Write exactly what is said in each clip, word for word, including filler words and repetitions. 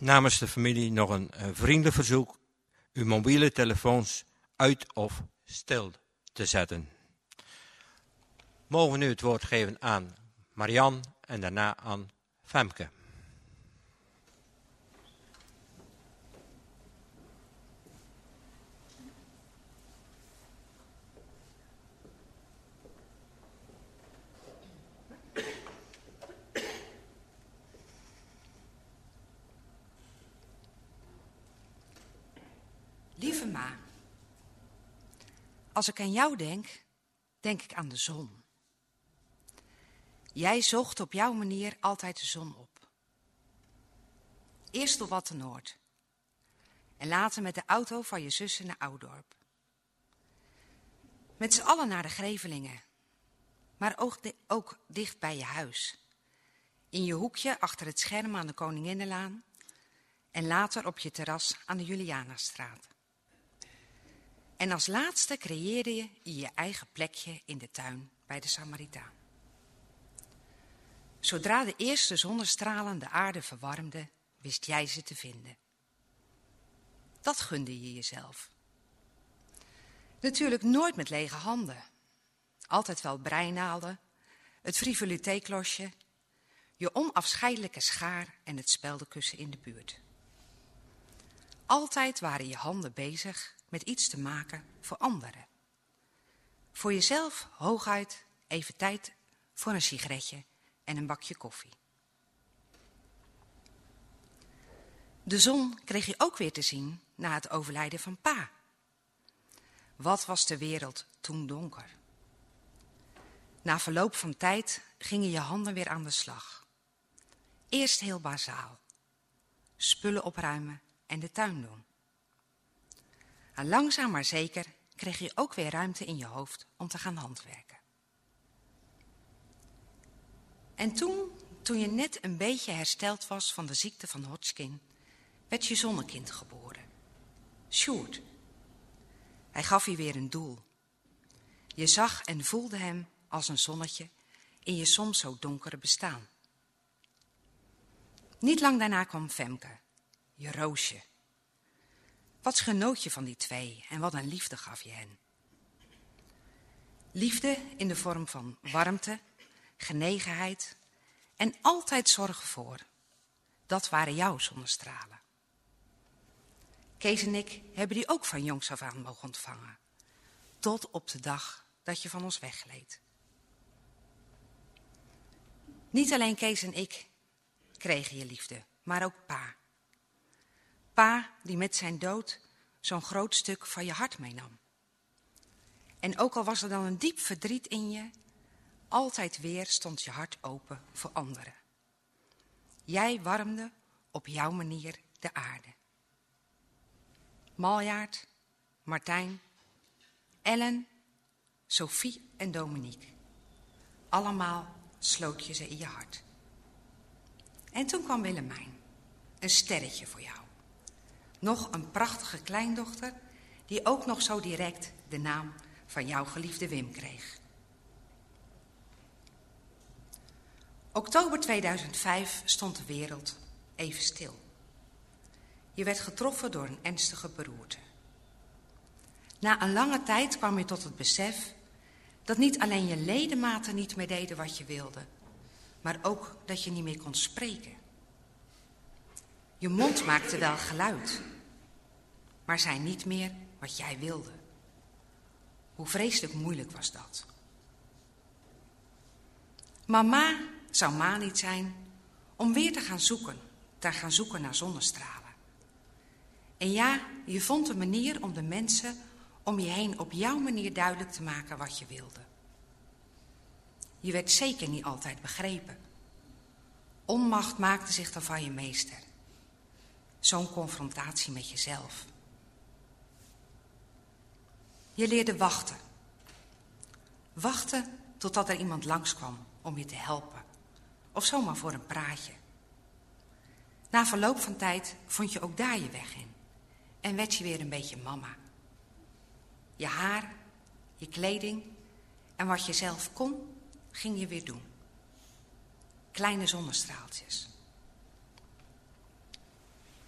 namens de familie nog een uh, vriendelijk verzoek uw mobiele telefoons uit of stil te zetten. Mogen we nu het woord geven aan Marian en daarna aan Femke. Lieve ma, als ik aan jou denk, denk ik aan de zon. Jij zocht op jouw manier altijd de zon op. Eerst op Wattenoord en later met de auto van je zussen naar Oudorp. Met z'n allen naar de Grevelingen, maar ook, di- ook dicht bij je huis. In je hoekje achter het scherm aan de Koninginnenlaan en later op je terras aan de Julianastraat. En als laatste creëerde je je eigen plekje in de tuin bij de Samaritaan. Zodra de eerste zonnestralen de aarde verwarmden, wist jij ze te vinden. Dat gunde je jezelf. Natuurlijk nooit met lege handen. Altijd wel breinaalden, het frivolité-klosje, je onafscheidelijke schaar en het speldenkussen in de buurt. Altijd waren je handen bezig met iets te maken voor anderen. Voor jezelf hooguit even tijd voor een sigaretje en een bakje koffie. De zon kreeg je ook weer te zien na het overlijden van pa. Wat was de wereld toen donker? Na verloop van tijd gingen je handen weer aan de slag. Eerst heel bazaal. Spullen opruimen en de tuin doen. En langzaam maar zeker kreeg je ook weer ruimte in je hoofd om te gaan handwerken. En toen, toen je net een beetje hersteld was van de ziekte van Hodgkin, werd je zonnekind geboren. Sjoerd. Hij gaf je weer een doel. Je zag en voelde hem als een zonnetje in je soms zo donkere bestaan. Niet lang daarna kwam Femke, je roosje. Wat genoot je van die twee en wat een liefde gaf je hen. Liefde in de vorm van warmte, genegenheid en altijd zorgen voor. Dat waren jouw zonnestralen. Kees en ik hebben die ook van jongs af aan mogen ontvangen. Tot op de dag dat je van ons weggleed. Niet alleen Kees en ik kregen je liefde, maar ook pa. Pa die met zijn dood zo'n groot stuk van je hart meenam. En ook al was er dan een diep verdriet in je, altijd weer stond je hart open voor anderen. Jij warmde op jouw manier de aarde. Maljaard, Martijn, Ellen, Sophie en Dominique. Allemaal sloot je ze in je hart. En toen kwam Willemijn, een sterretje voor jou. Nog een prachtige kleindochter die ook nog zo direct de naam van jouw geliefde Wim kreeg. Oktober tweeduizend vijf stond de wereld even stil. Je werd getroffen door een ernstige beroerte. Na een lange tijd kwam je tot het besef dat niet alleen je ledematen niet meer deden wat je wilde, maar ook dat je niet meer kon spreken. Je mond maakte wel geluid, maar zei niet meer wat jij wilde. Hoe vreselijk moeilijk was dat. Maar ma zou ma niet zijn om weer te gaan zoeken, te gaan zoeken naar zonnestralen. En ja, je vond een manier om de mensen om je heen op jouw manier duidelijk te maken wat je wilde. Je werd zeker niet altijd begrepen. Onmacht maakte zich dan van je meester. Zo'n confrontatie met jezelf. Je leerde wachten. Wachten totdat er iemand langskwam om je te helpen. Of zomaar voor een praatje. Na verloop van tijd vond je ook daar je weg in. En werd je weer een beetje mama. Je haar, je kleding en wat je zelf kon, ging je weer doen. Kleine zonnestraaltjes.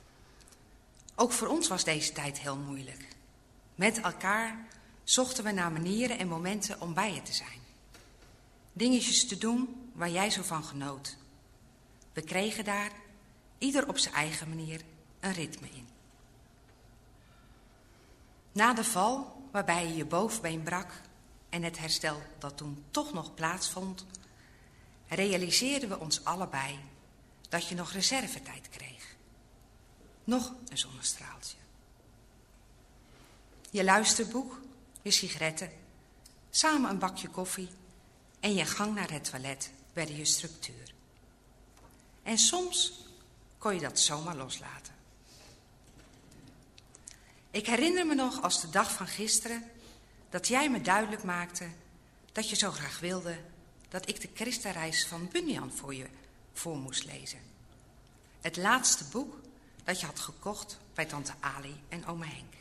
Ook voor ons was deze tijd heel moeilijk. Met elkaar zochten we naar manieren en momenten om bij je te zijn. Dingetjes te doen waar jij zo van genoot. We kregen daar, ieder op zijn eigen manier, een ritme in. Na de val, waarbij je je bovenbeen brak en het herstel dat toen toch nog plaatsvond, realiseerden we ons allebei dat je nog reservetijd kreeg. Nog een zonnestraaltje. Je luisterboek, je sigaretten, samen een bakje koffie en je gang naar het toilet werden je structuur. En soms kon je dat zomaar loslaten. Ik herinner me nog als de dag van gisteren dat jij me duidelijk maakte dat je zo graag wilde dat ik de Christenreis van Bunyan voor je voor moest lezen. Het laatste boek dat je had gekocht bij tante Ali en oma Henk.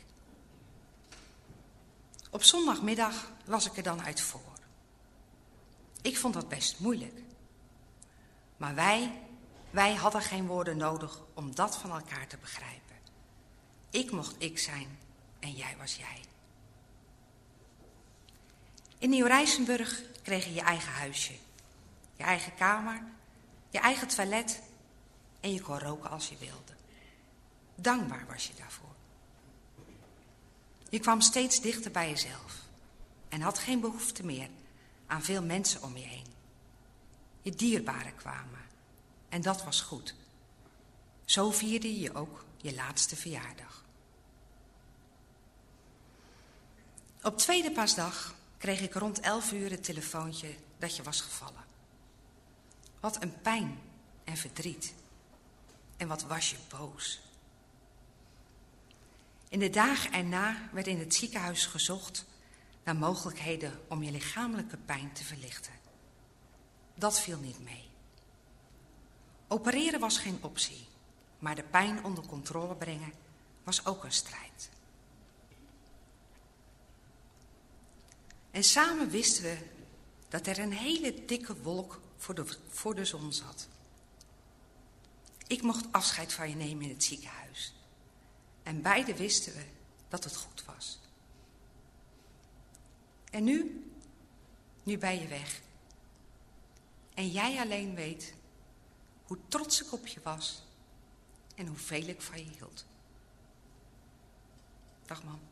Op zondagmiddag las ik er dan uit voor. Ik vond dat best moeilijk. Maar wij, wij hadden geen woorden nodig om dat van elkaar te begrijpen. Ik mocht ik zijn en jij was jij. In Nieuw-Rijsenburg kreeg je je eigen huisje, je eigen kamer, je eigen toilet en je kon roken als je wilde. Dankbaar was je daarvoor. Je kwam steeds dichter bij jezelf en had geen behoefte meer aan veel mensen om je heen. Je dierbaren kwamen en dat was goed. Zo vierde je ook je laatste verjaardag. Op tweede paasdag kreeg ik rond elf uur het telefoontje dat je was gevallen. Wat een pijn en verdriet. En wat was je boos. In de dagen erna werd in het ziekenhuis gezocht naar mogelijkheden om je lichamelijke pijn te verlichten. Dat viel niet mee. Opereren was geen optie, maar de pijn onder controle brengen was ook een strijd. En samen wisten we dat er een hele dikke wolk voor de, voor de zon zat. Ik mocht afscheid van je nemen in het ziekenhuis. En beiden wisten we dat het goed was. En nu? Nu ben je weg. En jij alleen weet hoe trots ik op je was en hoeveel ik van je hield. Dag, mam.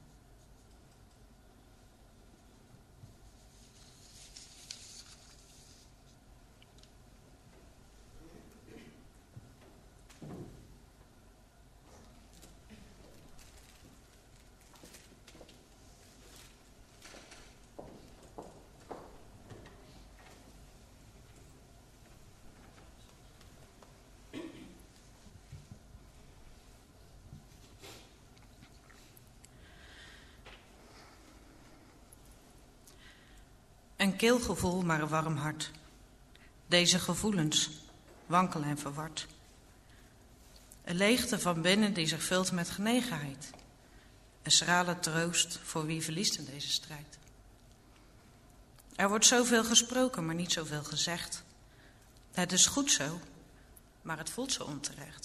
Een kil gevoel, maar een warm hart. Deze gevoelens, wankel en verward. Een leegte van binnen die zich vult met genegenheid. Een schrale troost voor wie verliest in deze strijd. Er wordt zoveel gesproken, maar niet zoveel gezegd. Het is goed zo, maar het voelt zo onterecht.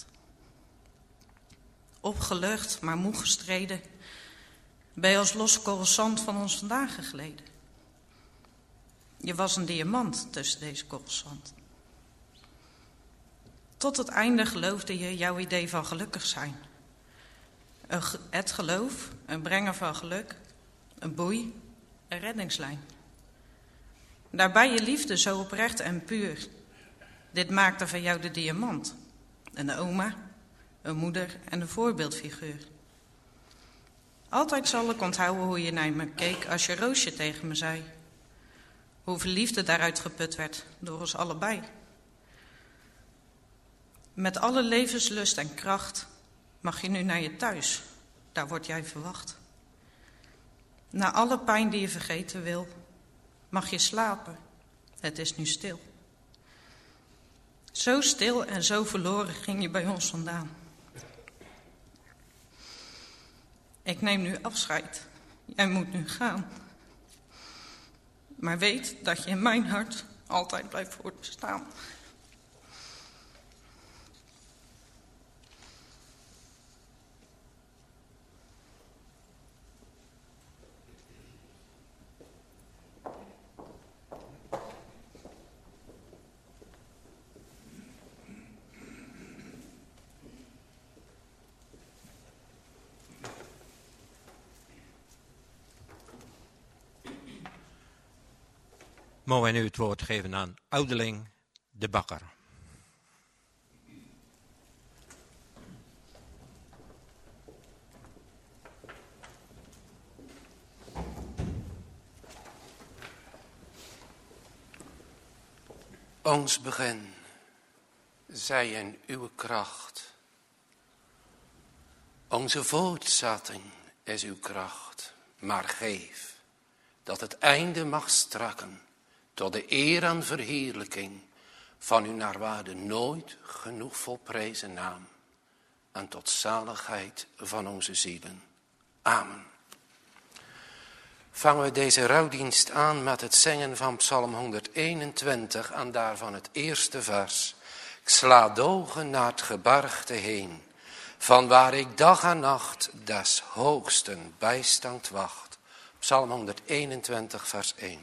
Opgelucht, maar moe gestreden, ben je als los coruscant van ons vandaag gegleden. Je was een diamant tussen deze korrels zand. Tot het einde geloofde je jouw idee van gelukkig zijn. Het geloof, een brenger van geluk, een boei, een reddingslijn. Daarbij je liefde zo oprecht en puur. Dit maakte van jou de diamant. Een oma, een moeder en een voorbeeldfiguur. Altijd zal ik onthouden hoe je naar me keek als je Roosje tegen me zei. Hoeveel liefde daaruit geput werd door ons allebei. Met alle levenslust en kracht mag je nu naar je thuis. Daar word jij verwacht. Na alle pijn die je vergeten wil, mag je slapen. Het is nu stil. Zo stil en zo verloren ging je bij ons vandaan. Ik neem nu afscheid. Jij moet nu gaan. Maar weet dat je in mijn hart altijd blijft voortbestaan. Mogen wij nu het woord geven aan ouderling De Bakker. Ons begin zij in uw kracht. Onze voortzetting is uw kracht, maar geef dat het einde mag strakken tot de eer en verheerlijking van uw naar waarde nooit genoeg volprezen naam en tot zaligheid van onze zielen. Amen. Vangen we deze rouwdienst aan met het zingen van Psalm honderdeenentwintig en daarvan het eerste vers. Ik sla de ogen naar het gebergte heen, van waar ik dag en nacht des hoogsten bijstand wacht. Psalm honderdeenentwintig vers één.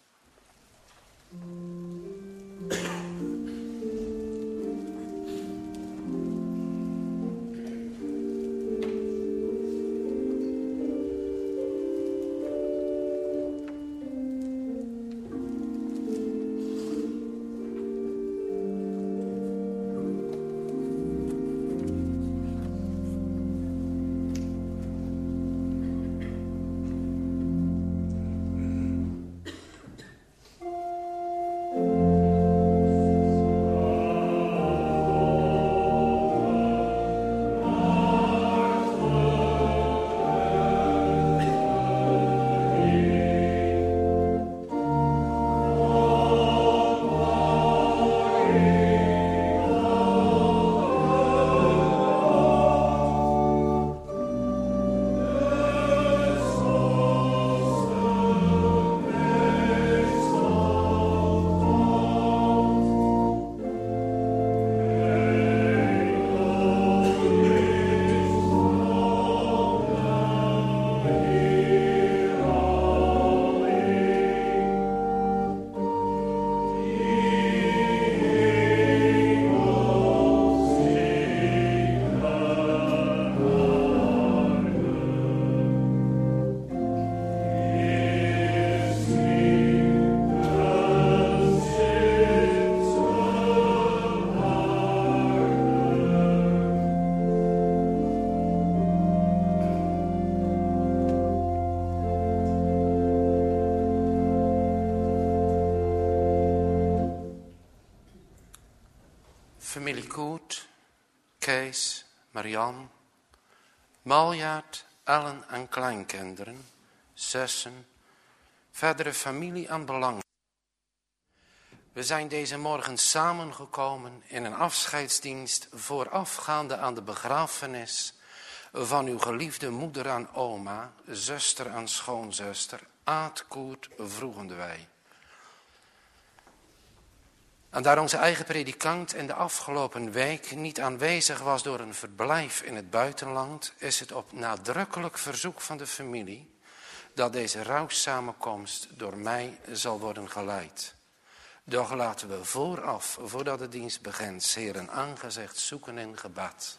Familie Koert, Kees, Marian, Maljaard, Ellen en kleinkinderen, zussen, verdere familie en belang. We zijn deze morgen samengekomen in een afscheidsdienst voorafgaande aan de begrafenis van uw geliefde moeder en oma, zuster en schoonzuster, Aad Koert Vroegendewij. En daar onze eigen predikant in de afgelopen week niet aanwezig was door een verblijf in het buitenland, is het op nadrukkelijk verzoek van de familie dat deze rouwsamenkomst door mij zal worden geleid. Doch laten we vooraf, voordat de dienst begint, Heeren aangezicht zoeken in gebed.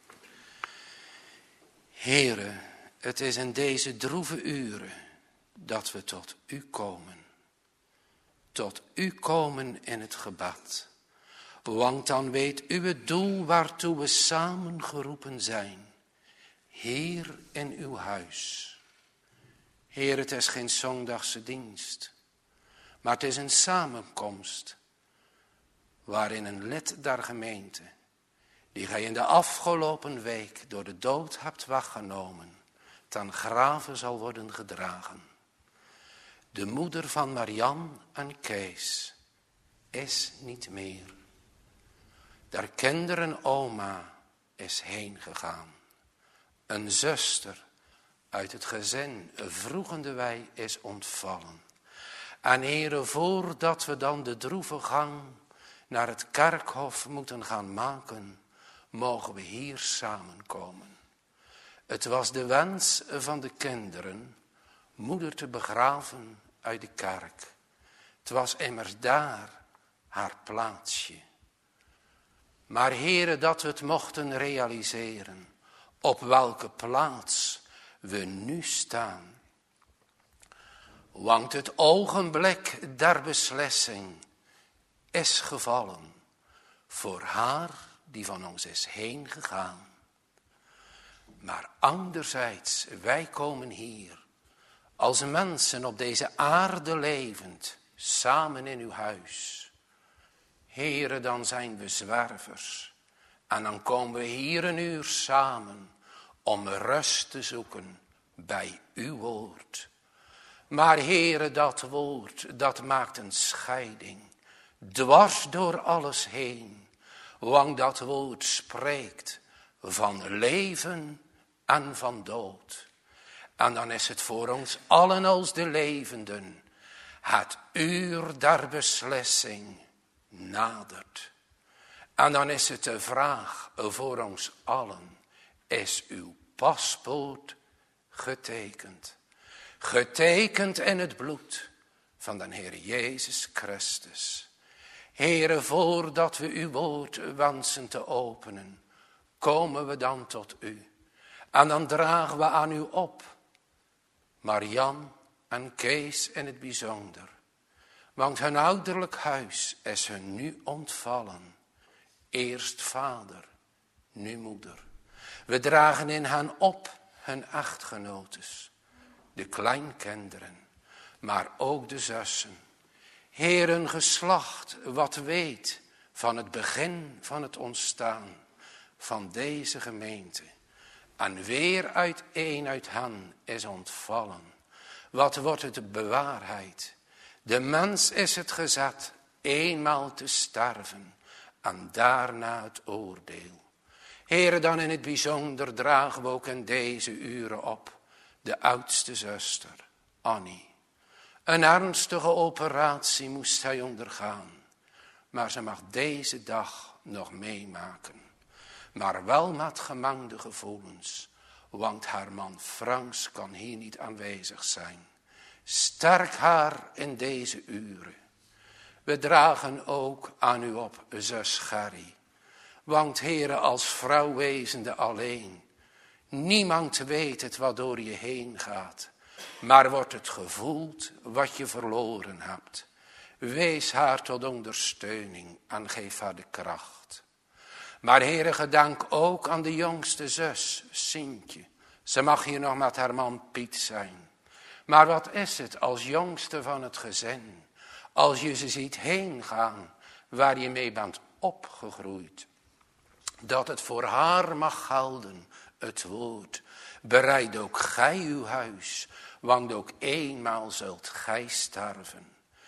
Heere, het is in deze droeve uren dat we tot u komen. Tot u komen in het gebed. Want dan weet u het doel waartoe we samen geroepen zijn. Heer in uw huis. Heer, het is geen zondagse dienst. Maar het is een samenkomst. Waarin een lid der gemeente, die gij in de afgelopen week door de dood hebt weggenomen, ten grave zal worden gedragen. De moeder van Marian en Kees is niet meer. Der kinderen oma is heen gegaan. Een zuster uit het gezin Vroegendewij is ontvallen. En Heere, voordat we dan de droeve gang naar het kerkhof moeten gaan maken, mogen we hier samenkomen. Het was de wens van de kinderen moeder te begraven uit de kerk. Het was immers daar haar plaatsje. Maar Heere, dat we het mochten realiseren, op welke plaats we nu staan. Want het ogenblik der beslissing is gevallen voor haar die van ons is heen gegaan. Maar anderzijds, wij komen hier als mensen op deze aarde levend, samen in uw huis. Heere, dan zijn we zwervers en dan komen we hier een uur samen om rust te zoeken bij uw woord. Maar Heere, dat woord, dat maakt een scheiding, dwars door alles heen. Want dat woord spreekt van leven en van dood. En dan is het voor ons allen als de levenden, het uur der beslissing nadert. En dan is het de vraag voor ons allen, is uw paspoort getekend? Getekend in het bloed van de Heer Jezus Christus. Heere, voordat we uw woord wensen te openen, komen we dan tot u. En dan dragen we aan u op. Marian en Kees in het bijzonder. Want hun ouderlijk huis is hun nu ontvallen. Eerst vader, nu moeder. We dragen in hen op hun echtgenotes, de kleinkinderen, maar ook de zussen. Heer, een geslacht wat weet van het begin van het ontstaan van deze gemeente. En weer uit een uit hen is ontvallen. Wat wordt het bewaarheid? De mens is het gezet eenmaal te sterven en daarna het oordeel. Heere, dan in het bijzonder dragen we ook in deze uren op de oudste zuster, Annie. Een ernstige operatie moest zij ondergaan, maar ze mag deze dag nog meemaken. Maar wel met gemengde gevoelens, want haar man Frans kan hier niet aanwezig zijn. Sterk haar in deze uren. We dragen ook aan u op, zus Gerry. Want Heere, als vrouw wezende alleen, niemand weet het wat door je heen gaat. Maar wordt het gevoeld wat je verloren hebt. Wees haar tot ondersteuning en geef haar de kracht. Maar Heere, gedank ook aan de jongste zus, Sintje. Ze mag hier nog met haar man Piet zijn. Maar wat is het als jongste van het gezin, als je ze ziet heen gaan waar je mee bent opgegroeid. Dat het voor haar mag gelden, het woord. Bereid ook gij uw huis, want ook eenmaal zult gij sterven.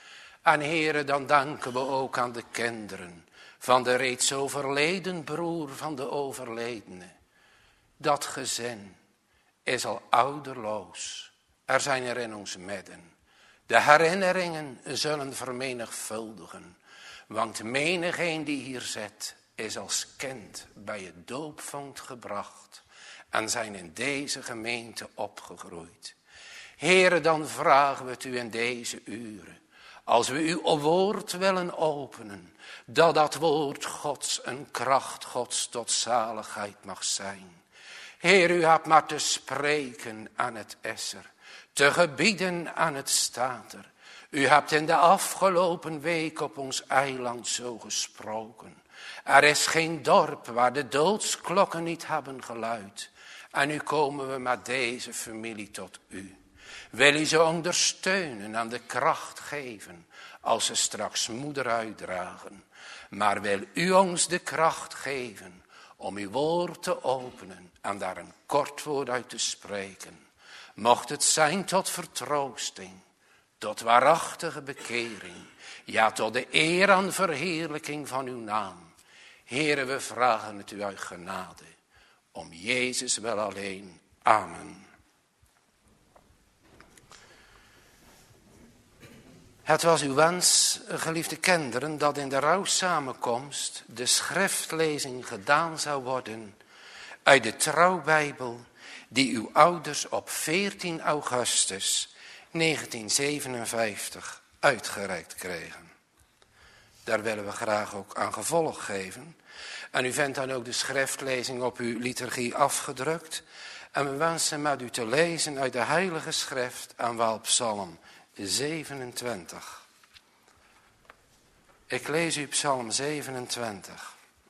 En Heere, dan danken we ook aan de kinderen van de reeds overleden broer van de overledene. Dat gezin is al ouderloos. Er zijn er in ons midden. De herinneringen zullen vermenigvuldigen. Want menigeen die hier zit, is als kind bij het doopvond gebracht. En zijn in deze gemeente opgegroeid. Heere, dan vragen we het u in deze uren. Als we uw woord willen openen. Dat dat woord Gods een kracht Gods tot zaligheid mag zijn. Heer, u hebt maar te spreken aan het is er. Te gebieden aan het staat er. U hebt in de afgelopen week op ons eiland zo gesproken. Er is geen dorp waar de doodsklokken niet hebben geluid. En nu komen we met deze familie tot u. Wil u ze ondersteunen en de kracht geven als ze straks moeder uitdragen. Maar wil u ons de kracht geven om uw woord te openen en daar een kort woord uit te spreken. Mocht het zijn tot vertroosting, tot waarachtige bekering. Ja, tot de eer en verheerlijking van uw naam. Heere, we vragen het u uit genade. Om Jezus wel alleen. Amen. Het was uw wens, geliefde kinderen, dat in de rouwsamenkomst de schriftlezing gedaan zou worden uit de Trouwbijbel die uw ouders op veertien augustus negentien zevenenvijftig uitgereikt kregen. Daar willen we graag ook aan gevolg geven. En u vindt dan ook de schriftlezing op uw liturgie afgedrukt. En we wensen met u te lezen uit de Heilige Schrift en wel Psalm zevenentwintig. Ik lees u Psalm zevenentwintig.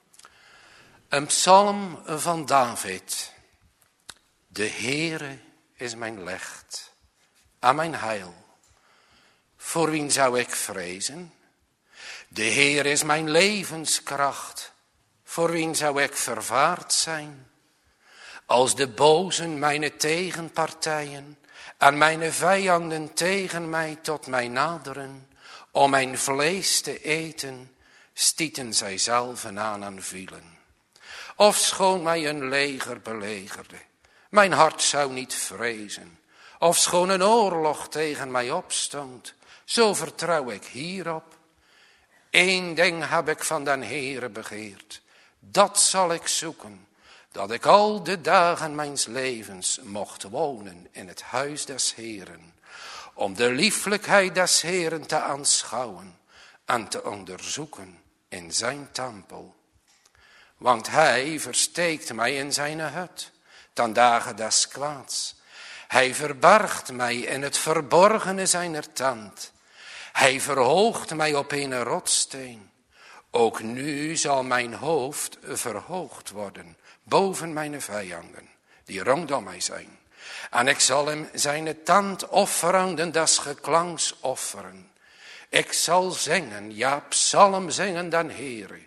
Een psalm van David. De Heere is mijn licht en mijn heil. Voor wien zou ik vrezen? De Heer is mijn levenskracht. Voor wien zou ik vervaard zijn? Als de bozen mijn tegenpartijen en mijn vijanden tegen mij tot mij naderen, om mijn vlees te eten, stieten zij zelven aan en vielen. Ofschoon mij een leger belegerde, mijn hart zou niet vrezen. Ofschoon een oorlog tegen mij opstond, zo vertrouw ik hierop. Eén ding heb ik van den Heere begeerd, dat zal ik zoeken, dat ik al de dagen mijns levens mocht wonen in het huis des Heeren, om de lieflijkheid des Heeren te aanschouwen en te onderzoeken in zijn tempel. Want hij versteekt mij in zijn hut, ten dagen des kwaads. Hij verbergt mij in het verborgene zijner tent. Hij verhoogt mij op een rotssteen. Ook nu zal mijn hoofd verhoogd worden boven mijn vijanden, die rondom mij zijn. En ik zal hem zijn tent offeren, des geklanks offeren. Ik zal zingen, ja, psalm zingen den Heere.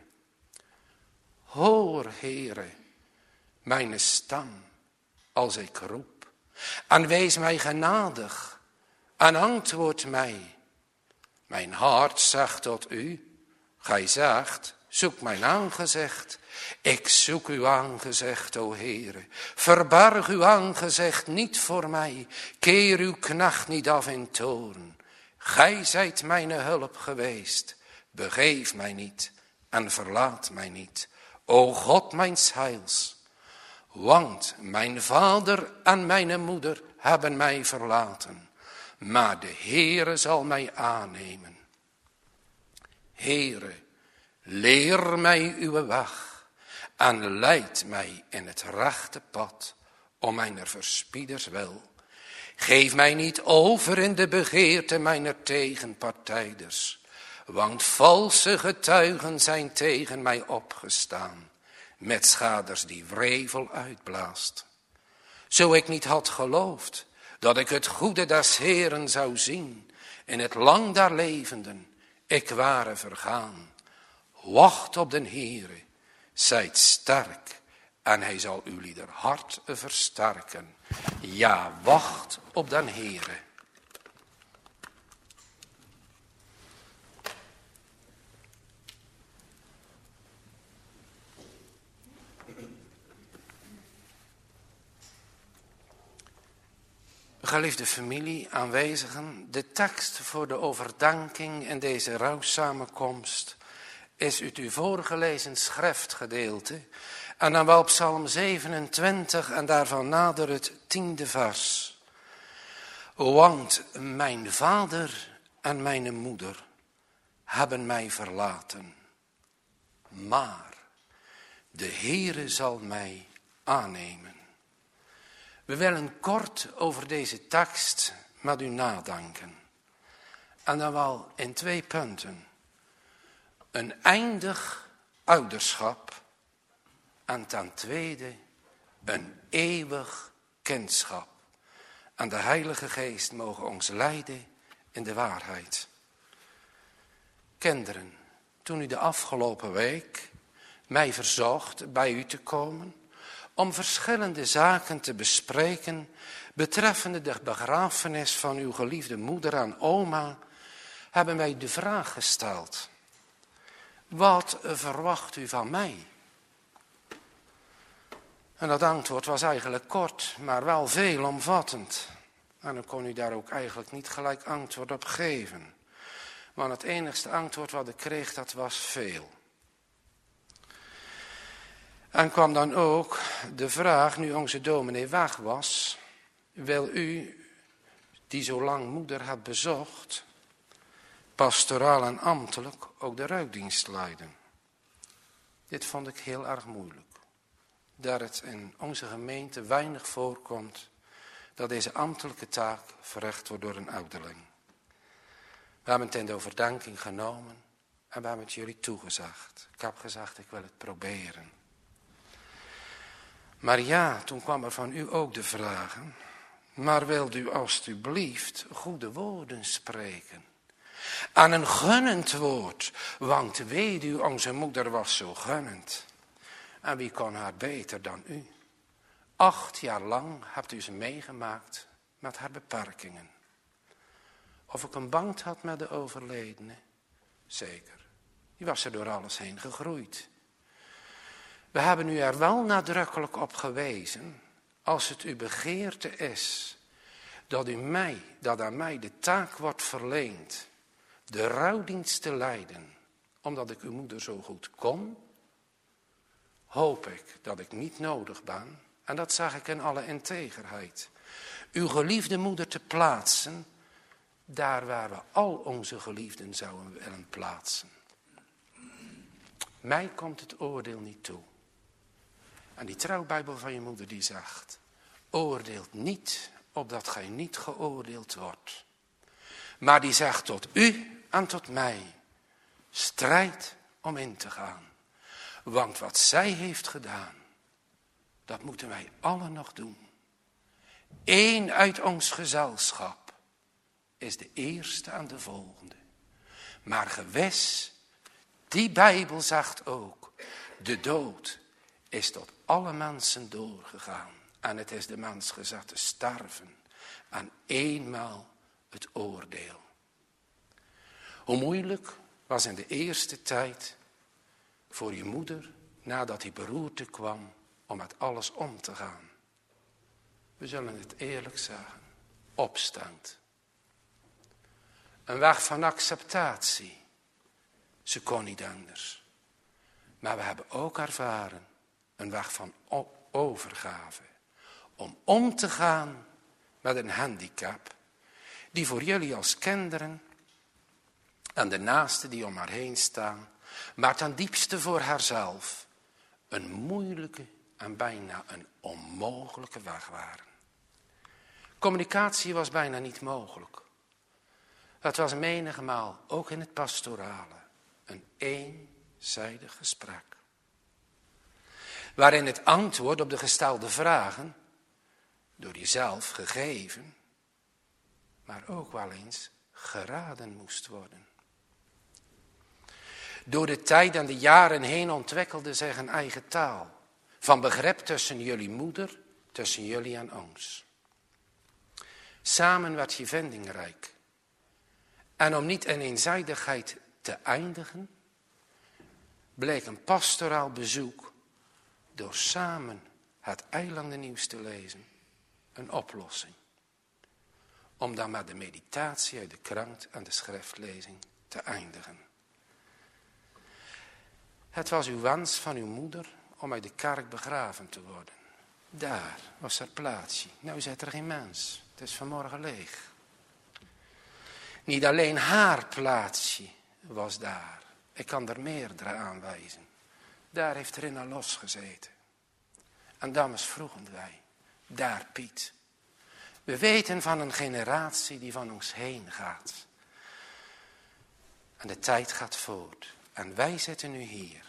Hoor, Heere, mijn stem, als ik roep. En wees mij genadig, en antwoord mij. Mijn hart zegt tot u, gij zegt, zoek mijn aangezicht. Ik zoek uw aangezicht, o Heere. Verberg uw aangezicht niet voor mij. Keer uw knecht niet af in toorn. Gij zijt mijn hulp geweest. Begeef mij niet en verlaat mij niet, o God mijns heils. Want mijn vader en mijn moeder hebben mij verlaten, maar de Heere zal mij aannemen. Heere, leer mij uw weg en leid mij in het rechte pad, om mijn verspieders wil. Geef mij niet over in de begeerte mijner tegenpartijders, want valse getuigen zijn tegen mij opgestaan, met schaders die wrevel uitblaast. Zo ik niet had geloofd, dat ik het goede des Heeren zou zien, in het lang der levenden, ik ware vergaan. Wacht op den Heere, zijt sterk, en hij zal uw lieder hart versterken. Ja, wacht op den Heere. Geliefde familie, aanwezigen, de tekst voor de overdenking in deze rouwsamenkomst is uit uw voorgelezen schriftgedeelte en dan wel Psalm zevenentwintig en daarvan nader het tiende vers. Want mijn vader en mijn moeder hebben mij verlaten, maar de Heere zal mij aannemen. We willen kort over deze tekst met u nadenken. En dan wel in twee punten. Een eindig ouderschap en ten tweede een eeuwig kindschap. En de Heilige Geest mogen ons leiden in de waarheid. Kinderen, toen u de afgelopen week mij verzocht bij u te komen om verschillende zaken te bespreken betreffende de begrafenis van uw geliefde moeder en oma, hebben wij de vraag gesteld: wat verwacht u van mij? En dat antwoord was eigenlijk kort, maar wel veelomvattend. En dan kon u daar ook eigenlijk niet gelijk antwoord op geven. Want het enigste antwoord wat ik kreeg, dat was veel. En kwam dan ook de vraag, nu onze dominee weg was: wil u, die zo lang moeder had bezocht, pastoraal en ambtelijk ook de rouwdienst leiden? Dit vond ik heel erg moeilijk. Daar het in onze gemeente weinig voorkomt dat deze ambtelijke taak verricht wordt door een ouderling. We hebben het in de overdenking genomen en we hebben het jullie toegezegd. Ik heb gezegd, ik wil het proberen. Maar ja, toen kwam er van u ook de vraag, maar wilt u alstublieft goede woorden spreken? Aan een gunnend woord, want weet u, onze moeder was zo gunnend. En wie kon haar beter dan u? Acht jaar lang hebt u ze meegemaakt met haar beperkingen. Of ik een band had met de overledene? Zeker. Die was er door alles heen gegroeid. We hebben u er wel nadrukkelijk op gewezen, als het uw begeerte is, dat u mij, dat aan mij de taak wordt verleend, de rouwdienst te leiden, omdat ik uw moeder zo goed kon, hoop ik dat ik niet nodig ben, en dat zeg ik in alle integerheid, uw geliefde moeder te plaatsen, daar waar we al onze geliefden zouden willen plaatsen. Mij komt het oordeel niet toe. En die trouwbijbel van je moeder die zegt, oordeelt niet opdat gij niet geoordeeld wordt. Maar die zegt tot u en tot mij, strijd om in te gaan. Want wat zij heeft gedaan, dat moeten wij allen nog doen. Eén uit ons gezelschap is de eerste en de volgende. Maar gewis, die Bijbel zegt ook, de dood is tot alle mensen doorgegaan. En het is de mens gezet te sterven. En eenmaal het oordeel. Hoe moeilijk was in de eerste tijd voor je moeder, nadat die beroerte kwam, om met alles om te gaan. We zullen het eerlijk zeggen. Opstand. Een weg van acceptatie. Ze kon niet anders. Maar we hebben ook ervaren een weg van overgave. Om om te gaan met een handicap die voor jullie als kinderen en de naasten die om haar heen staan, maar ten diepste voor haarzelf een moeilijke en bijna een onmogelijke weg waren. Communicatie was bijna niet mogelijk. Het was menigmaal, ook in het pastorale, een eenzijdig gesprek. Waarin het antwoord op de gestelde vragen door jezelf gegeven, maar ook wel eens geraden moest worden. Door de tijd en de jaren heen ontwikkelde zich een eigen taal. Van begrip tussen jullie moeder, tussen jullie en ons. Samen werd je vindingrijk. En om niet in eenzijdigheid te eindigen, bleek een pastoraal bezoek door samen het eilandennieuws te lezen een oplossing. Om dan met de meditatie uit de krant en de schriftlezing te eindigen. Het was uw wens van uw moeder om uit de kerk begraven te worden. Daar was haar plaatsje. Nou zit er geen mens. Het is vanmorgen leeg. Niet alleen haar plaatsje was daar. Ik kan er meerdere aanwijzen. Daar heeft Rinna losgezeten. En dames vroegen wij. Daar Piet. We weten van een generatie die van ons heen gaat. En de tijd gaat voort. En wij zitten nu hier.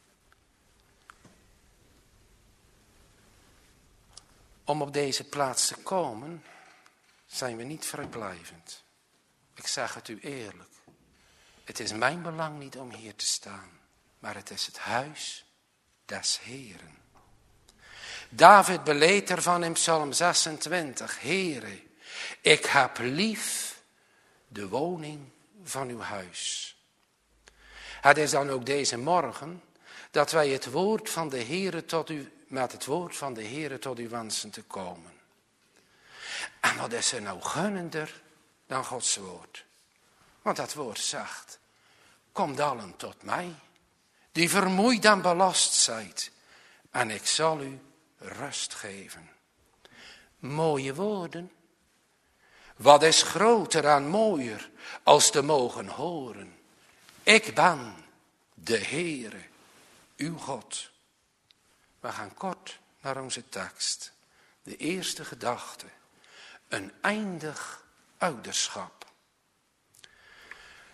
Om op deze plaats te komen, zijn we niet vrijblijvend. Ik zeg het u eerlijk. Het is mijn belang niet om hier te staan, maar het is het huis des Heren. David beleed ervan in Psalm zesentwintig. Heere, ik heb lief de woning van uw huis. Het is dan ook deze morgen dat wij het woord van de Heere tot u, met het woord van de Heere tot u wensen te komen. En wat is er nou gunnender dan Gods woord? Want dat woord zegt, komt allen tot mij, die vermoeid en belast zijt, en ik zal u rust geven. Mooie woorden. Wat is groter en mooier als te mogen horen? Ik ben de Heere, uw God. We gaan kort naar onze tekst. De eerste gedachte. Een eindig ouderschap.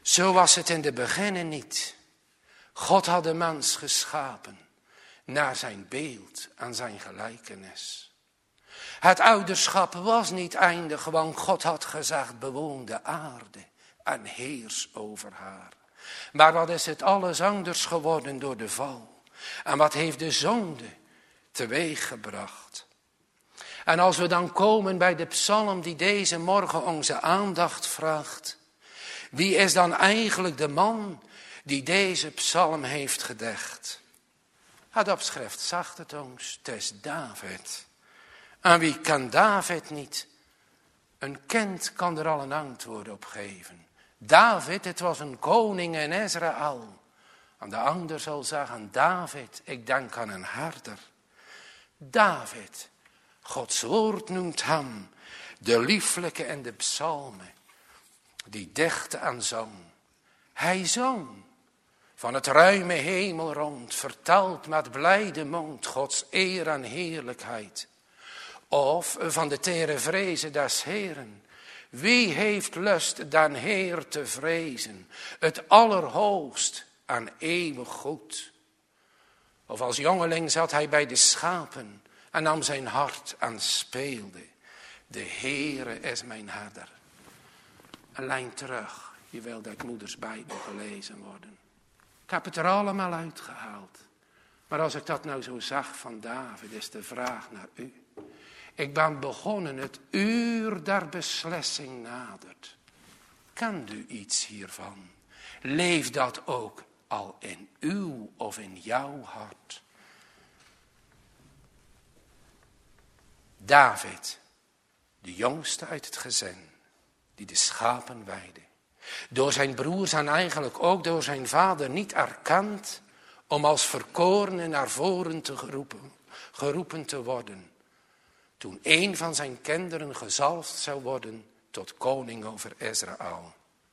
Zo was het in de beginnen niet. God had de mens geschapen naar zijn beeld en zijn gelijkenis. Het ouderschap was niet eindig, want God had gezegd, bewoon de aarde en heers over haar. Maar wat is het alles anders geworden door de val? En wat heeft de zonde teweeggebracht? En als we dan komen bij de psalm die deze morgen onze aandacht vraagt, wie is dan eigenlijk de man die deze psalm heeft gedicht? Het opschrift zegt het ons, het is David. En wie kent David niet? Een kind kan er al een antwoord op geven. David, het was een koning in Israël. En de ander zal zeggen, David, ik denk aan een herder. David, Gods woord noemt hem de lieflijke in de psalmen, die dichtte en zong. Hij zong van het ruime hemel rond, vertelt met blijde mond Gods eer en heerlijkheid. Of van de tere vrezen des Heeren. Wie heeft lust den Heer te vrezen, het allerhoogst en eeuwig goed. Of als jongeling zat hij bij de schapen en nam zijn hart en speelde. De Heere is mijn herder. Een lijn terug, je wil dat moeders Bijbel gelezen worden. Ik heb het er allemaal uitgehaald. Maar als ik dat nou zo zag van David, is de vraag naar u. Ik ben begonnen, het uur der beslissing nadert. Kent u iets hiervan? Leeft dat ook al in uw of in jouw hart? David, de jongste uit het gezin, die de schapen weidde. Door zijn broers en eigenlijk ook door zijn vader niet erkend om als verkorene naar voren te geroepen, geroepen te worden. Toen een van zijn kinderen gezalfd zou worden tot koning over Israël.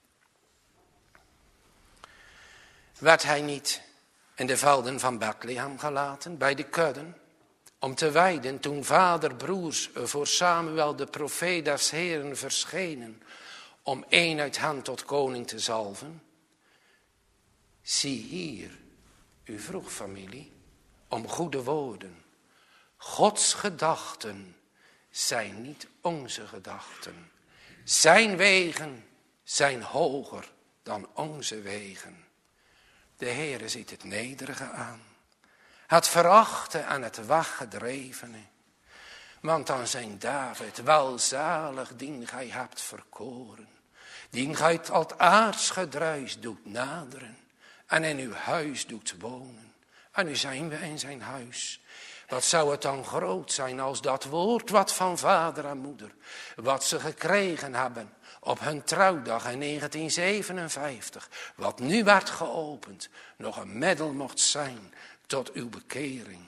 Werd hij niet in de velden van Bethlehem gelaten, bij de kudden, om te weiden toen vader, broers voor Samuel de profeet des Heeren verschenen, om een uit hen tot koning te zalven? Zie hier, u vroeg familie, om goede woorden. Gods gedachten zijn niet onze gedachten. Zijn wegen zijn hoger dan onze wegen. De Heere ziet het nederige aan, het verachte en het weggedrevene. Want dan zijn David welzalig, dien gij hebt verkoren, dien gij het al het aardsgedruis doet naderen en in uw huis doet wonen. En nu zijn we in zijn huis. Wat zou het dan groot zijn als dat woord wat van vader en moeder, wat ze gekregen hebben op hun trouwdag in negentien zevenenvijftig, wat nu werd geopend, nog een middel mocht zijn tot uw bekering.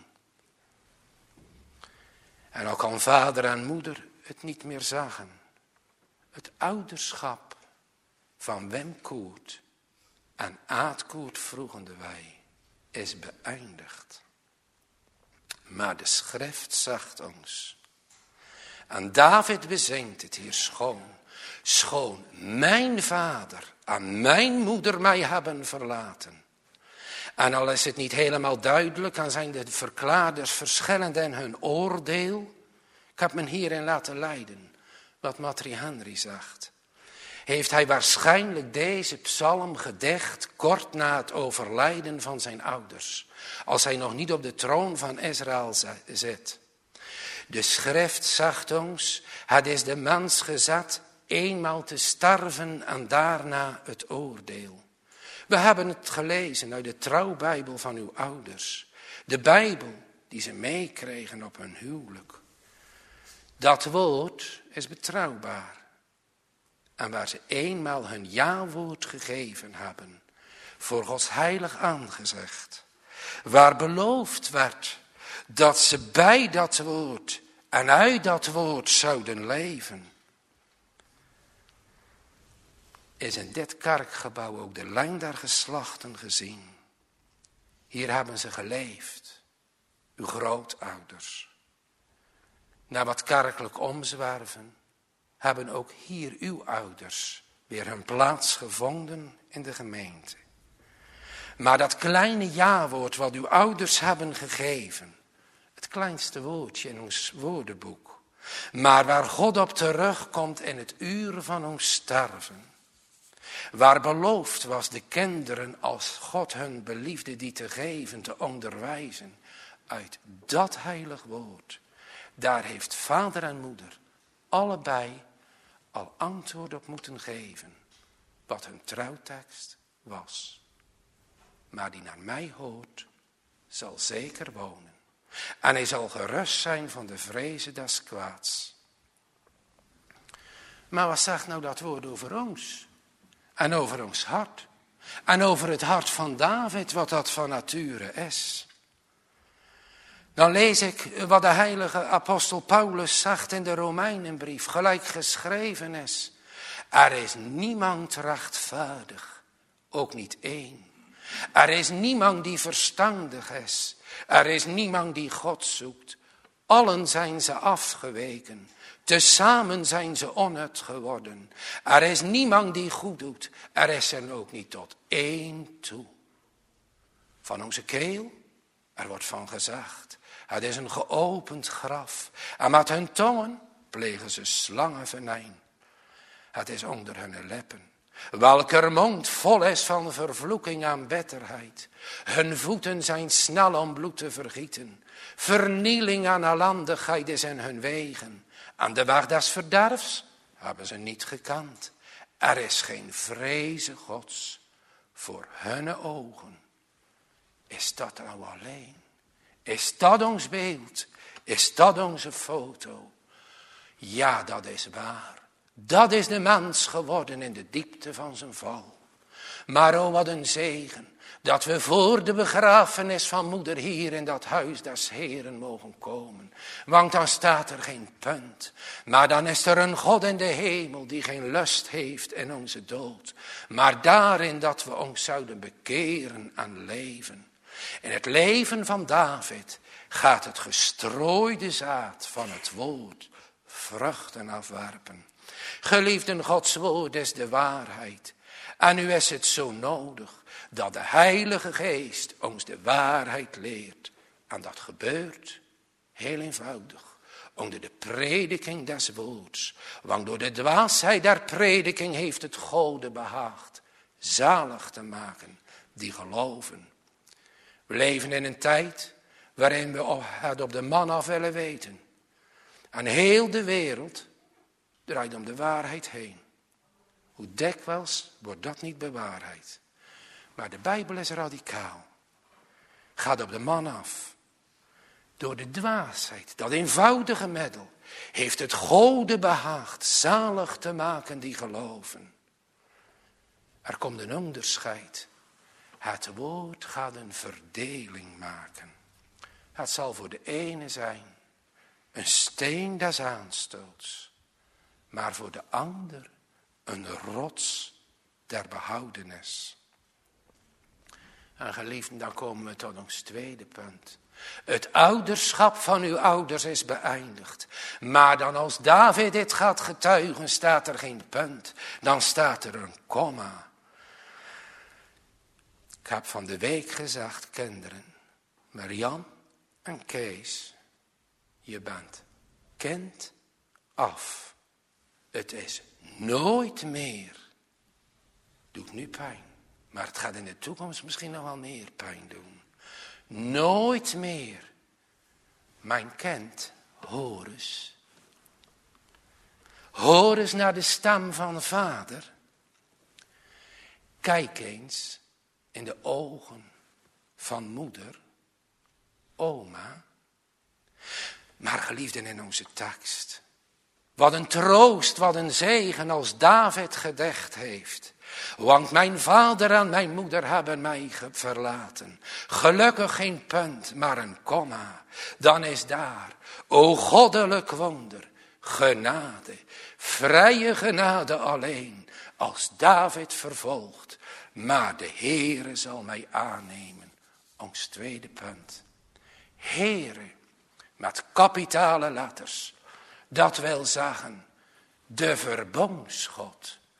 En al kan vader en moeder het niet meer zeggen. Het ouderschap van Wim Koert en Aad Koert vroegende wij is beëindigd. Maar de schrift zegt ons, en David bezingt het hier schoon, schoon mijn vader en mijn moeder mij hebben verlaten. En al is het niet helemaal duidelijk, dan zijn de verklaarders verschillend in hun oordeel. Ik heb me hierin laten leiden, wat Matri Henry zegt. Heeft hij waarschijnlijk deze psalm gedicht kort na het overlijden van zijn ouders, als hij nog niet op de troon van Israël zit. De schrift zegt ons, het is de mens gezet eenmaal te sterven en daarna het oordeel. We hebben het gelezen uit de trouwbijbel van uw ouders. De Bijbel die ze meekregen op hun huwelijk. Dat woord is betrouwbaar. En waar ze eenmaal hun ja-woord gegeven hebben, voor Gods heilig aangezicht, waar beloofd werd dat ze bij dat woord en uit dat woord zouden leven, is in dit kerkgebouw ook de lijn der geslachten gezien. Hier hebben ze geleefd, uw grootouders. Na wat kerkelijk omzwerven, hebben ook hier uw ouders weer hun plaats gevonden in de gemeente. Maar dat kleine ja-woord wat uw ouders hebben gegeven, het kleinste woordje in ons woordenboek, maar waar God op terugkomt in het uur van ons sterven, waar beloofd was de kinderen als God hun beliefde die te geven, te onderwijzen, uit dat heilig woord, daar heeft vader en moeder allebei al antwoord op moeten geven, wat hun trouwtekst was. Maar die naar mij hoort, zal zeker wonen. En hij zal gerust zijn van de vrezen des kwaads. Maar wat zegt nou dat woord over ons? En over ons hart? En over het hart van David, wat dat van nature is? Dan lees ik wat de heilige apostel Paulus zegt in de Romeinenbrief, gelijk geschreven is. Er is niemand rechtvaardig, ook niet één. Er is niemand die verstandig is. Er is niemand die God zoekt. Allen zijn ze afgeweken. Tezamen zijn ze onnut geworden. Er is niemand die goed doet. Er is er ook niet tot één toe. Van onze keel, er wordt van gezegd. Het is een geopend graf. En met hun tongen plegen ze slangenvenijn. Het is onder hun lippen. Welker mond vol is van vervloeking en bitterheid. Hun voeten zijn snel om bloed te vergieten. Vernieling en ellendigheid is in hun wegen. Aan de weg des verderfs hebben ze niet gekend. Er is geen vreze Gods voor hun ogen. Is dat nou alleen? Is dat ons beeld? Is dat onze foto? Ja, dat is waar. Dat is de mens geworden in de diepte van zijn val. Maar oh, wat een zegen, dat we voor de begrafenis van moeder hier in dat huis des Heren mogen komen. Want dan staat er geen punt. Maar dan is er een God in de hemel die geen lust heeft in onze dood. Maar daarin dat we ons zouden bekeren en leven. In het leven van David gaat het gestrooide zaad van het woord vruchten afwerpen. Geliefden, Gods woord is de waarheid. En nu is het zo nodig dat de Heilige Geest ons de waarheid leert. En dat gebeurt heel eenvoudig onder de prediking des woords. Want door de dwaasheid der prediking heeft het Gode behaagd zalig te maken die geloven. We leven in een tijd waarin we het op de man af willen weten. En heel de wereld draait om de waarheid heen. Hoe dikwijls wordt dat niet bewaarheid. Maar de Bijbel is radicaal. Gaat op de man af. Door de dwaasheid, dat eenvoudige middel, heeft het Gode behaagd zalig te maken die geloven. Er komt een onderscheid. Het woord gaat een verdeling maken. Het zal voor de ene zijn een steen des aanstoots. Maar voor de ander een rots der behoudenis. En geliefden, dan komen we tot ons tweede punt. Het ouderschap van uw ouders is beëindigd. Maar dan als David dit gaat getuigen, staat er geen punt. Dan staat er een komma. Ik heb van de week gezegd, kinderen, Marian en Kees, je bent kind af. Het is nooit meer. Doet nu pijn. Maar het gaat in de toekomst misschien nog wel meer pijn doen. Nooit meer. Mijn kind, hoor eens. Hoor eens naar de stem van vader. Kijk eens in de ogen van moeder, oma. Maar geliefden, in onze tekst. Wat een troost, wat een zegen als David gedicht heeft. Want mijn vader en mijn moeder hebben mij verlaten. Gelukkig geen punt, maar een komma. Dan is daar, o goddelijk wonder, genade. Vrije genade alleen, als David vervolgt. Maar de Heere zal mij aannemen. Ons tweede punt. Heere, met kapitale letters. Dat wil zeggen, de verbondsgod.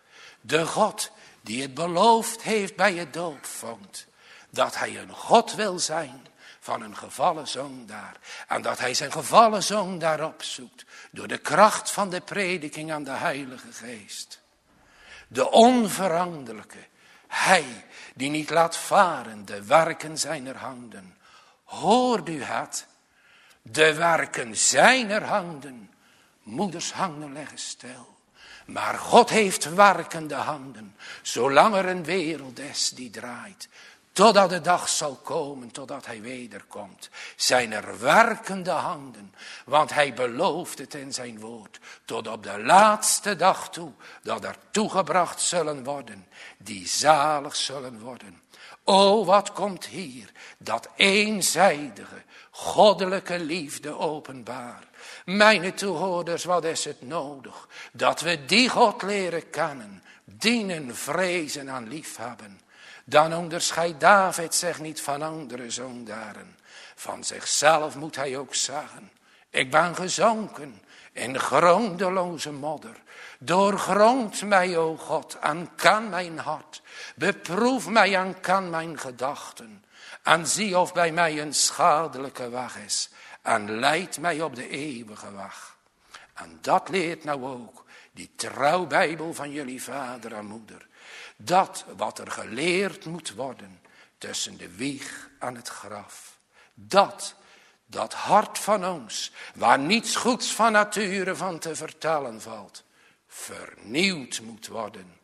De God die het beloofd heeft bij het doopvond. Dat hij een God wil zijn van een gevallen zondaar. En dat hij zijn gevallen zondaar opzoekt. Door de kracht van de prediking aan de Heilige Geest. De onveranderlijke. Hij die niet laat varen de werken zijner handen. Hoort u het? De werken zijner handen. Moeders handen leggen stil. Maar God heeft werkende handen. Zolang er een wereld is die draait. Totdat de dag zal komen, totdat hij wederkomt. Zijn er werkende handen. Want hij belooft het in zijn woord. Tot op de laatste dag toe. Dat er toegebracht zullen worden. Die zalig zullen worden. O, wat komt hier. Dat eenzijdige, goddelijke liefde openbaar. Mijn toehoorders, wat is het nodig. Dat we die God leren kennen. Dienen, vrezen en liefhebben. Dan onderscheidt David zich niet van andere zondaren. Van zichzelf moet hij ook zeggen. Ik ben gezonken in grondeloze modder. Doorgrond mij, o God, en ken mijn hart. Beproef mij en ken mijn gedachten. En zie of bij mij een schadelijke weg is. En leid mij op de eeuwige weg. En dat leert nou ook die trouwbijbel van jullie vader en moeder. Dat wat er geleerd moet worden tussen de wieg en het graf. Dat, dat hart van ons, waar niets goeds van nature van te vertellen valt, vernieuwd moet worden.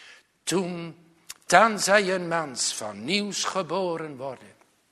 Toen, tenzij een mens van nieuws geboren worden,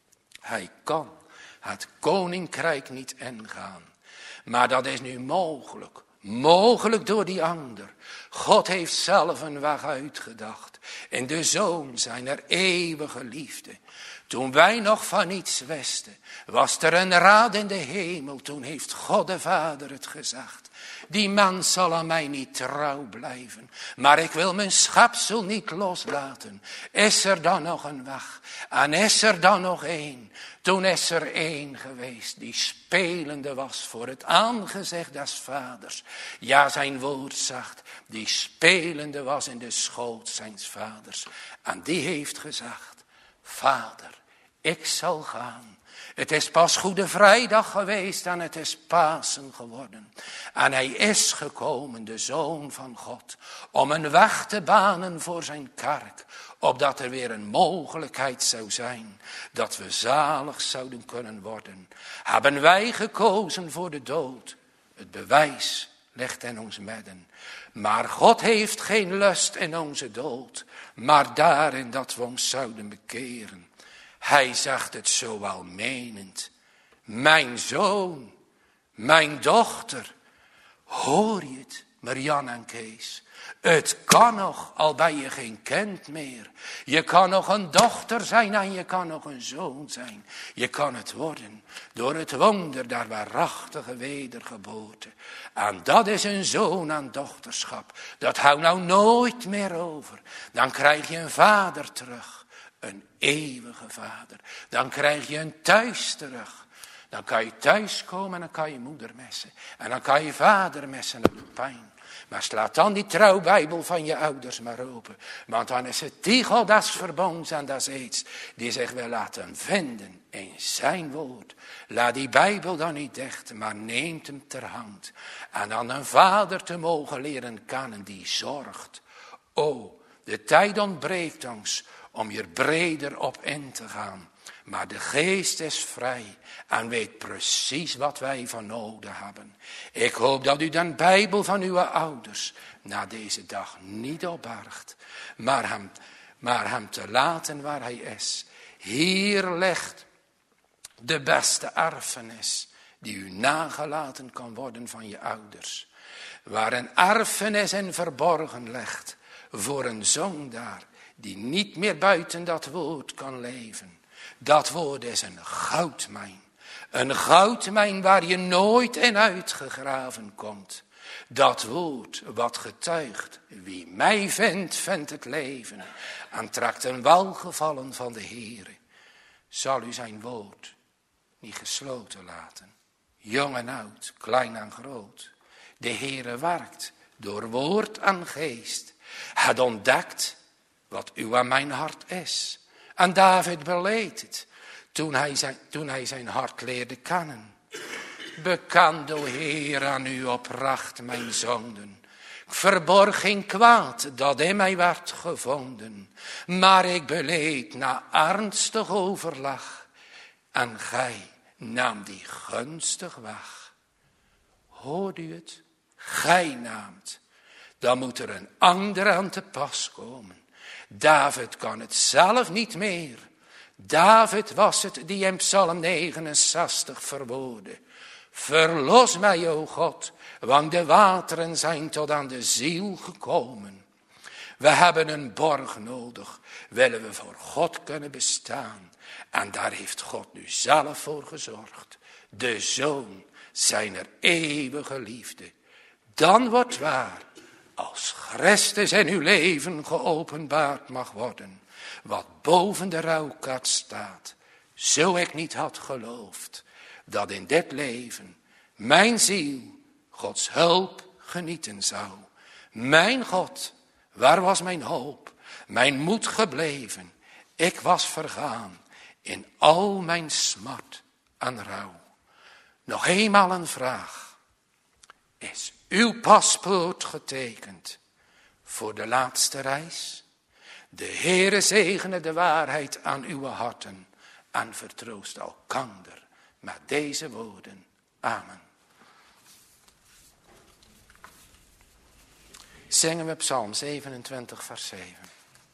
hij kan het koninkrijk niet ingaan. Maar dat is nu mogelijk. Mogelijk door die ander. God heeft zelf een weg uitgedacht. In de Zoon zijn er eeuwige liefde. Toen wij nog van niets wisten, was er een raad in de hemel. Toen heeft God de Vader het gezegd. Die mens zal aan mij niet trouw blijven. Maar ik wil mijn schepsel niet loslaten. Is er dan nog een weg? En is er dan nog één? Toen is er één geweest die spelende was voor het aangezicht des vaders. Ja, zijn woord zegt, die spelende was in de schoot zijns vaders. En die heeft gezegd, Vader, ik zal gaan. Het is pas Goede Vrijdag geweest en het is Pasen geworden. En hij is gekomen, de Zoon van God, om een weg te banen voor zijn kerk. Opdat er weer een mogelijkheid zou zijn dat we zalig zouden kunnen worden. Hebben wij gekozen voor de dood? Het bewijs ligt in ons midden. Maar God heeft geen lust in onze dood, maar daarin dat we ons zouden bekeren. Hij zegt het zo welmenend. Mijn zoon, mijn dochter, hoor je het, Marianne en Kees? Het kan nog, al ben je geen kind meer. Je kan nog een dochter zijn en je kan nog een zoon zijn. Je kan het worden door het wonder der waarachtige wedergeboorte. En dat is een zoon en dochterschap. Dat hou nou nooit meer over. Dan krijg je een vader terug. Een eeuwige vader. Dan krijg je een thuis terug. Dan kan je thuis komen en dan kan je moeder missen. En dan kan je vader missen op de pijn. Maar slaat dan die trouwbijbel van je ouders maar open. Want dan is het die God des verbonds en des eeds die zich wil laten vinden in zijn woord. Laat die bijbel dan niet dicht, maar neemt hem ter hand. En dan een vader te mogen leren kennen die zorgt. O, de tijd ontbreekt ons om hier breder op in te gaan. Maar de geest is vrij en weet precies wat wij van nodig hebben. Ik hoop dat u de Bijbel van uw ouders na deze dag niet opbergt. Maar hem, maar hem te laten waar hij is. Hier ligt de beste erfenis die u nagelaten kan worden van je ouders. Waar een erfenis in verborgen ligt voor een zondaar die niet meer buiten dat woord kan leven. Dat woord is een goudmijn. Een goudmijn waar je nooit in uitgegraven komt. Dat woord wat getuigt. Wie mij vindt, vindt het leven. En trekt een welgevallen van de Heere. Zal u zijn woord niet gesloten laten. Jong en oud, klein en groot. De Heere werkt door woord en geest. had ontdekt wat uw en mijn hart is. En David beleed het toen hij zijn, toen hij zijn hart leerde kennen. Bekend, o Heer, aan u opracht mijn zonden. Ik verborg geen kwaad dat in mij werd gevonden. Maar ik beleed na ernstig overleg. En gij nam die gunstig weg. Hoort u het? Gij naamt. Dan moet er een ander aan te pas komen. David kan het zelf niet meer. David was het die in Psalm negenenzestig verwoordde. Verlos mij, o God, want de wateren zijn tot aan de ziel gekomen. We hebben een borg nodig, willen we voor God kunnen bestaan. En daar heeft God nu zelf voor gezorgd. De Zoon, zijn er eeuwige liefde. Dan wordt waar, als Christus in uw leven geopenbaard mag worden, wat boven de rouwkat staat, zo ik niet had geloofd, dat in dit leven mijn ziel Gods hulp genieten zou. Mijn God, waar was mijn hoop, mijn moed gebleven? Ik was vergaan in al mijn smart en rouw. Nog eenmaal een vraag. Is uw paspoort getekend voor de laatste reis? De Heere zegene de waarheid aan uw harten en vertroost elkander met deze woorden. Amen. Zingen we Psalm zevenentwintig vers zeven.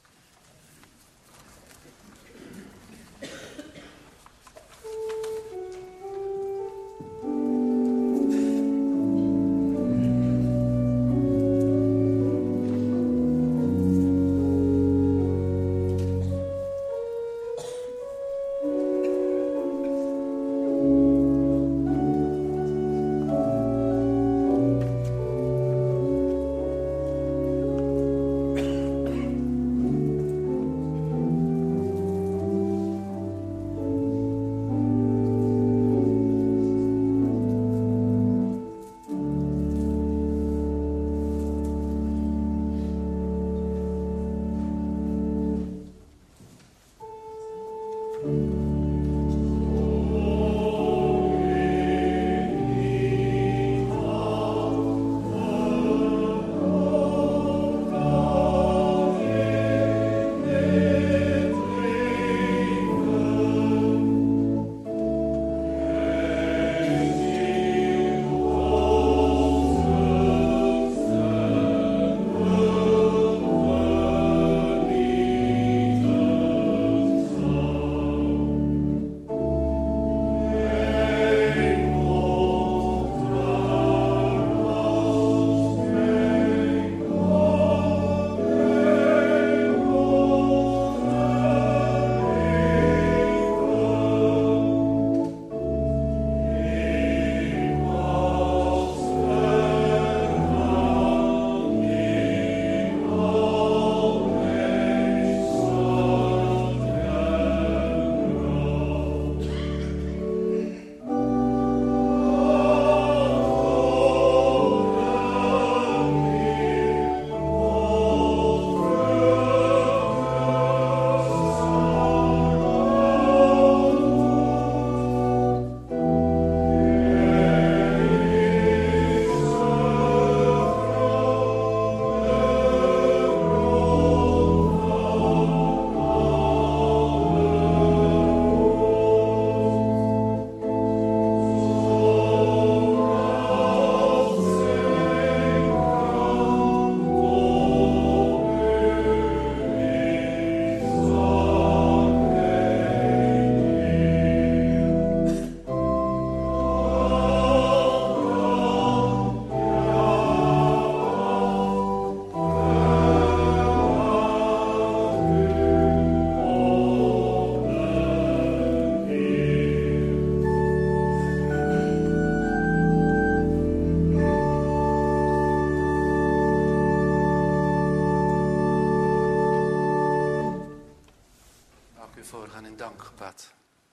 Voorgaan in dankgebed.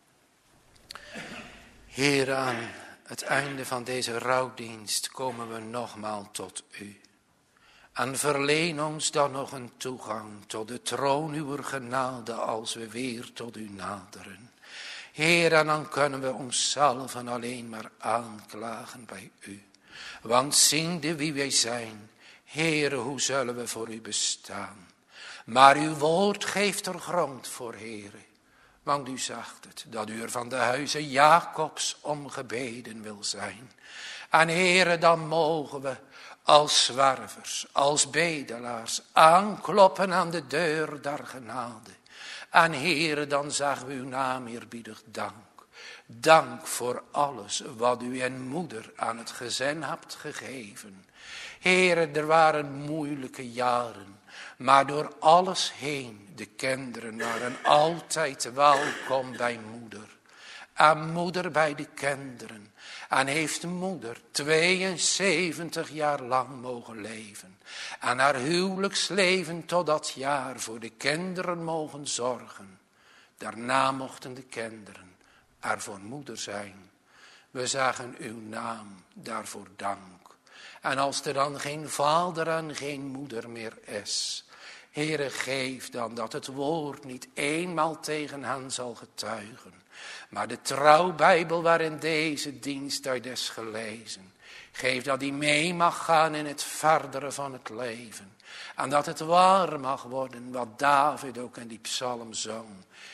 Heer, aan het einde van deze rouwdienst komen we nogmaals tot u. En verleen ons dan nog een toegang tot de troon uw genade als we weer tot u naderen. Heer, en dan kunnen we onszelf alleen maar aanklagen bij u. Want ziende wie wij zijn, Heere, hoe zullen we voor u bestaan? Maar uw woord geeft er grond voor, Heere. Want u zegt het, dat u er van de huizen Jacobs om gebeden wil zijn. En Heere, dan mogen we als zwervers, als bedelaars aankloppen aan de deur der genade. En Heere, dan zeggen we uw naam eerbiedig dank. Dank voor alles wat u en moeder aan het gezin hebt gegeven. Heere, er waren moeilijke jaren, maar door alles heen, de kinderen waren altijd welkom bij moeder. En moeder bij de kinderen. En heeft moeder tweeënzeventig jaar lang mogen leven. En haar huwelijksleven tot dat jaar voor de kinderen mogen zorgen. Daarna mochten de kinderen er voor moeder zijn. We zagen uw naam daarvoor dank. En als er dan geen vader en geen moeder meer is, Heere, geef dan dat het woord niet eenmaal tegen hen zal getuigen. Maar de trouwbijbel waarin deze dienst uit is gelezen, geef dat die mee mag gaan in het verdere van het leven. En dat het waar mag worden wat David ook in die psalm zong.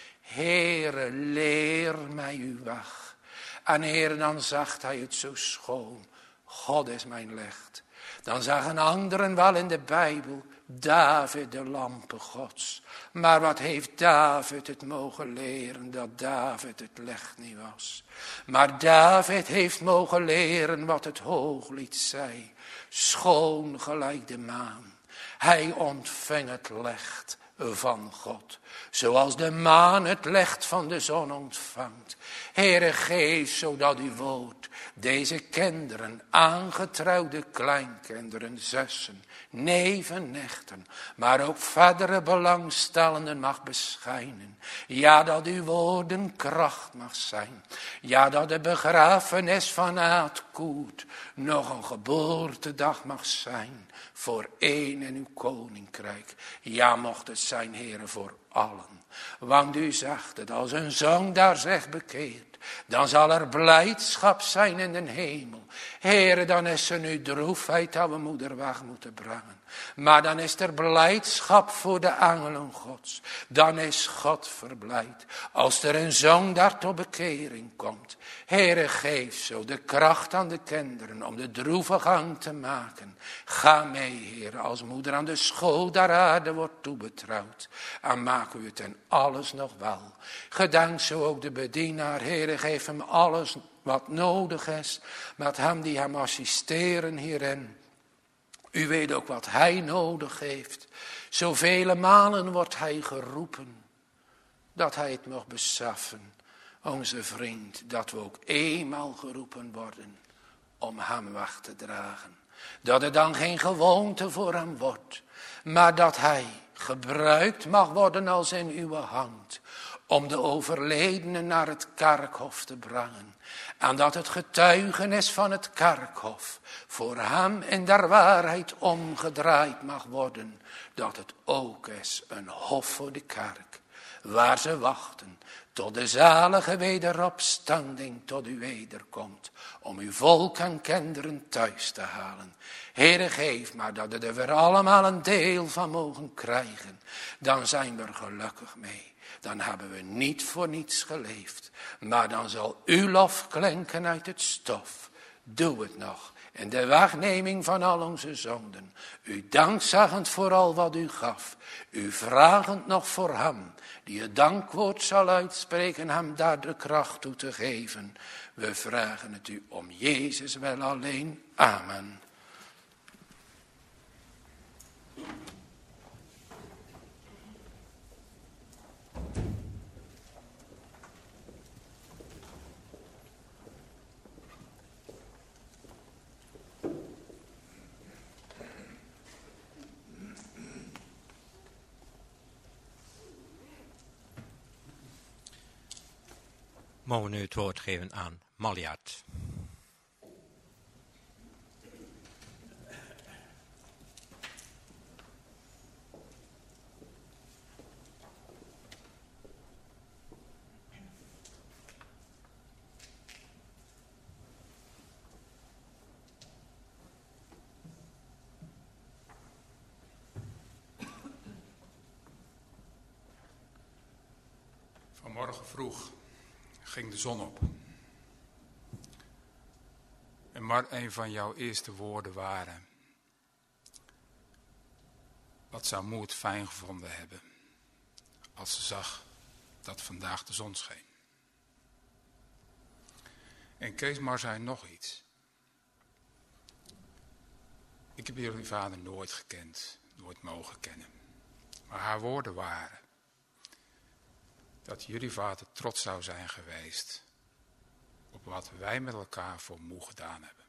Heere, leer mij uw weg. En Heere, dan zegt hij het zo schoon. God is mijn licht. Dan zeggen anderen wel in de Bijbel, David de lampen Gods. Maar wat heeft David het mogen leren dat David het licht niet was. Maar David heeft mogen leren wat het hooglied zei. Schoon gelijk de maan. Hij ontving het licht van God. Zoals de maan het licht van de zon ontvangt. Heere, geef zodat uw woord deze kinderen, aangetrouwde kleinkinderen, zussen, neven, nichten, maar ook verdere belangstellenden mag beschijnen. Ja, dat uw woorden kracht mag zijn. Ja, dat de begrafenis van Aad Koert nog een geboortedag mag zijn voor één in uw koninkrijk. Ja, mocht het zijn, Heere, voor allen. Want u zegt het, als een zoon daar zich bekeert, dan zal er blijdschap zijn in de hemel. Heere, dan is er nu droefheid dat we moeder weg moeten brengen. Maar dan is er blijdschap voor de engelen Gods. Dan is God verblijd. Als er een zoon daar tot bekering komt. Heere, geef zo de kracht aan de kinderen om de droeve gang te maken. Ga mee, Heere, als moeder aan de school der aarde wordt toebetrouwd. En maak u het in alles nog wel. Gedenk zo ook de bedienaar, Heere, geef hem alles wat nodig is. Met hem die hem assisteren hierin. U weet ook wat hij nodig heeft. Zoveel malen wordt hij geroepen. Dat hij het mag beseffen. Onze vriend, dat we ook eenmaal geroepen worden om hem weg te dragen. Dat het dan geen gewoonte voor hem wordt. Maar dat hij gebruikt mag worden als in uw hand. Om de overledenen naar het kerkhof te brengen. En dat het getuigenis van het kerkhof voor hem in der waarheid omgedraaid mag worden. Dat het ook is een hof voor de kerk. Waar ze wachten tot de zalige wederopstanding tot u wederkomt. Om uw volk en kinderen thuis te halen. Heere, geef maar dat we er weer allemaal een deel van mogen krijgen. Dan zijn we er gelukkig mee. Dan hebben we niet voor niets geleefd. Maar dan zal uw lof klinken uit het stof. Doe het nog. In de wegneming van al onze zonden. U dankzeggend voor al wat u gaf. U vragend nog voor hem. Die het dankwoord zal uitspreken. Hem daar de kracht toe te geven. We vragen het u om Jezus wel alleen. Amen. Mogen we nu het woord geven aan Maljaard. Vanmorgen vroeg ging de zon op. En maar een van jouw eerste woorden waren: wat zou Moe het fijn gevonden hebben als ze zag dat vandaag de zon scheen. En Kees maar zei nog iets. Ik heb jullie vader nooit gekend, nooit mogen kennen. Maar haar woorden waren dat jullie vader trots zou zijn geweest op wat wij met elkaar voor Moe gedaan hebben.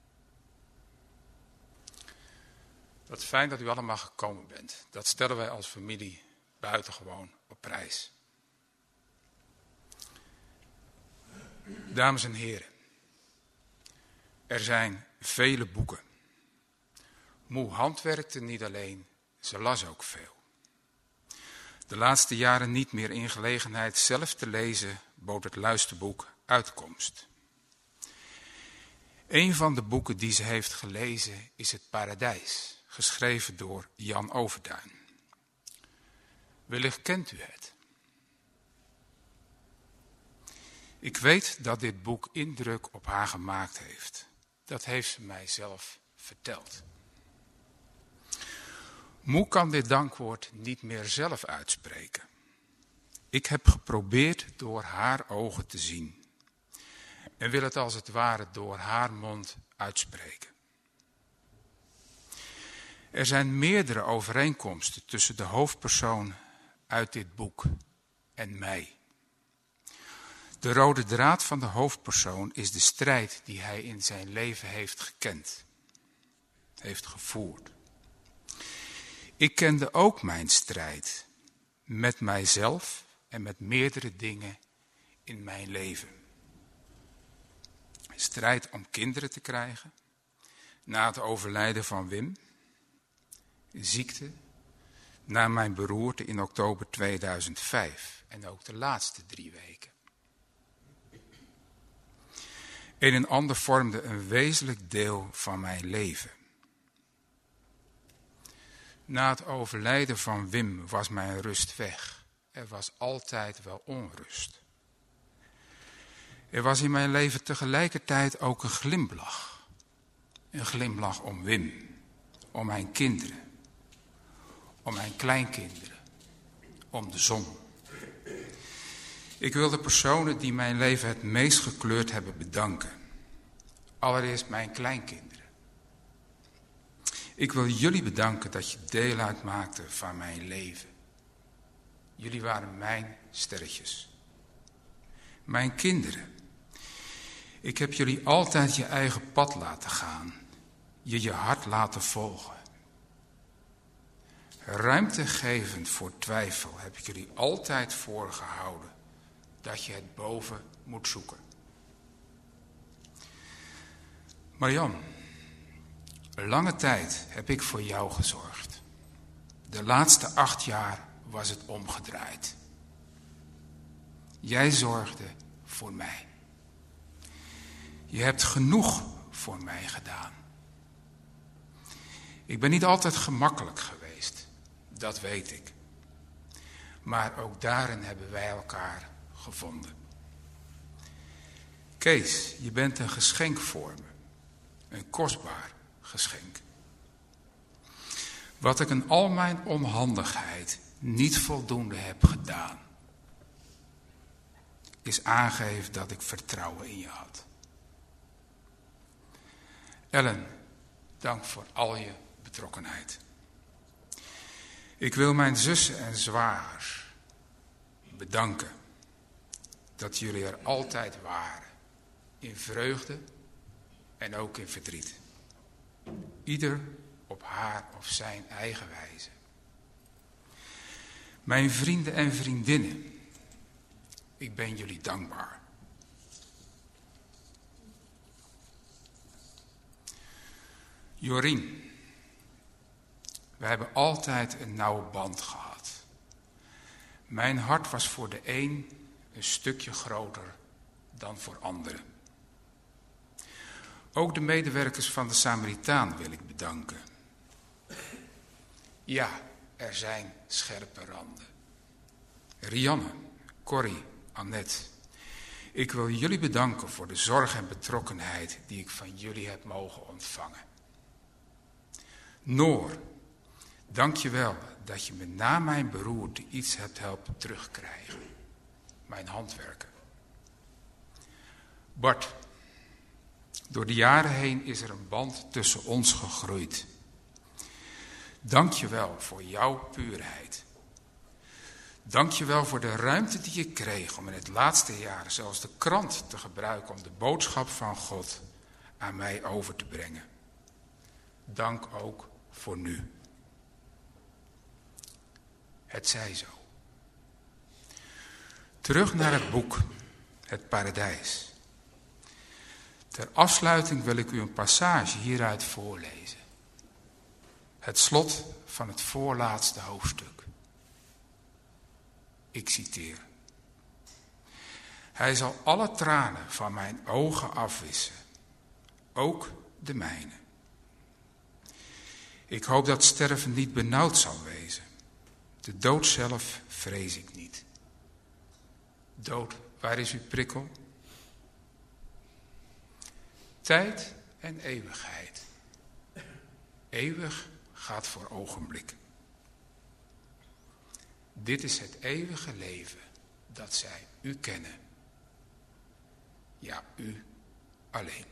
Wat fijn dat u allemaal gekomen bent. Dat stellen wij als familie buitengewoon op prijs. Dames en heren, er zijn vele boeken. Moe handwerkte niet alleen, ze las ook veel. De laatste jaren niet meer in gelegenheid zelf te lezen, bood het luisterboek uitkomst. Een van de boeken die ze heeft gelezen is Het Paradijs, geschreven door Jan Overduin. Wellicht kent u het. Ik weet dat dit boek indruk op haar gemaakt heeft. Dat heeft ze mij zelf verteld. Moe kan dit dankwoord niet meer zelf uitspreken. Ik heb geprobeerd door haar ogen te zien. En wil het als het ware door haar mond uitspreken. Er zijn meerdere overeenkomsten tussen de hoofdpersoon uit dit boek en mij. De rode draad van de hoofdpersoon is de strijd die hij in zijn leven heeft gekend, heeft gevoerd. Ik kende ook mijn strijd met mijzelf en met meerdere dingen in mijn leven. Strijd om kinderen te krijgen, na het overlijden van Wim, ziekte, na mijn beroerte in oktober tweeduizend vijf en ook de laatste drie weken. Een en ander vormde een wezenlijk deel van mijn leven. Na het overlijden van Wim was mijn rust weg. Er was altijd wel onrust. Er was in mijn leven tegelijkertijd ook een glimlach. Een glimlach om Wim, om mijn kinderen, om mijn kleinkinderen, om de zon. Ik wil de personen die mijn leven het meest gekleurd hebben bedanken. Allereerst mijn kleinkinderen. Ik wil jullie bedanken dat je deel uitmaakte van mijn leven. Jullie waren mijn sterretjes. Mijn kinderen. Ik heb jullie altijd je eigen pad laten gaan. Je je hart laten volgen. Ruimtegevend voor twijfel heb ik jullie altijd voorgehouden dat je het boven moet zoeken. Marian, lange tijd heb ik voor jou gezorgd. De laatste acht jaar was het omgedraaid. Jij zorgde voor mij. Je hebt genoeg voor mij gedaan. Ik ben niet altijd gemakkelijk geweest, dat weet ik. Maar ook daarin hebben wij elkaar gevonden. Kees, je bent een geschenk voor me. Een kostbaar geschenk. Wat ik in al mijn onhandigheid niet voldoende heb gedaan, is aangeven dat ik vertrouwen in je had. Ellen, dank voor al je betrokkenheid. Ik wil mijn zussen en zwagers bedanken dat jullie er altijd waren, in vreugde en ook in verdriet. Ieder op haar of zijn eigen wijze. Mijn vrienden en vriendinnen, ik ben jullie dankbaar. Jorien, we hebben altijd een nauwe band gehad. Mijn hart was voor de een een stukje groter dan voor anderen. Ook de medewerkers van de Samaritaan wil ik bedanken. Ja, er zijn scherpe randen. Rianne, Corrie, Annette. Ik wil jullie bedanken voor de zorg en betrokkenheid die ik van jullie heb mogen ontvangen. Noor, dank je wel dat je me na mijn beroerte iets hebt helpen terugkrijgen. Mijn handwerken. Bart, door de jaren heen is er een band tussen ons gegroeid. Dank je wel voor jouw puurheid. Dank je wel voor de ruimte die je kreeg om in het laatste jaar zelfs de krant te gebruiken om de boodschap van God aan mij over te brengen. Dank ook voor nu. Het zij zo. Terug naar het boek, Het Paradijs. Ter afsluiting wil ik u een passage hieruit voorlezen. Het slot van het voorlaatste hoofdstuk. Ik citeer. Hij zal alle tranen van mijn ogen afwissen, ook de mijne. Ik hoop dat sterven niet benauwd zal wezen. De dood zelf vrees ik niet. Dood, waar is uw prikkel? Tijd en eeuwigheid. Eeuwig gaat voor ogenblikken. Dit is het eeuwige leven dat zij u kennen. Ja, u alleen.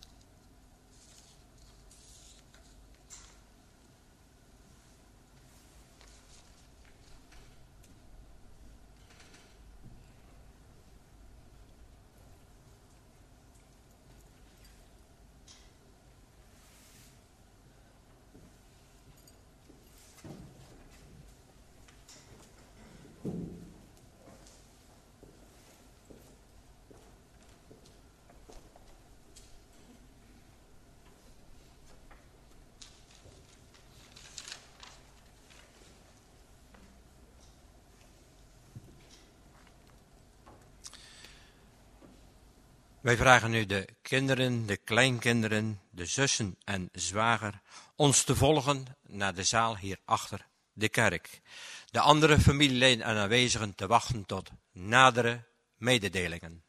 Wij vragen nu de kinderen, de kleinkinderen, de zussen en zwager ons te volgen naar de zaal hierachter de kerk. De andere familieleden en aanwezigen te wachten tot nadere mededelingen.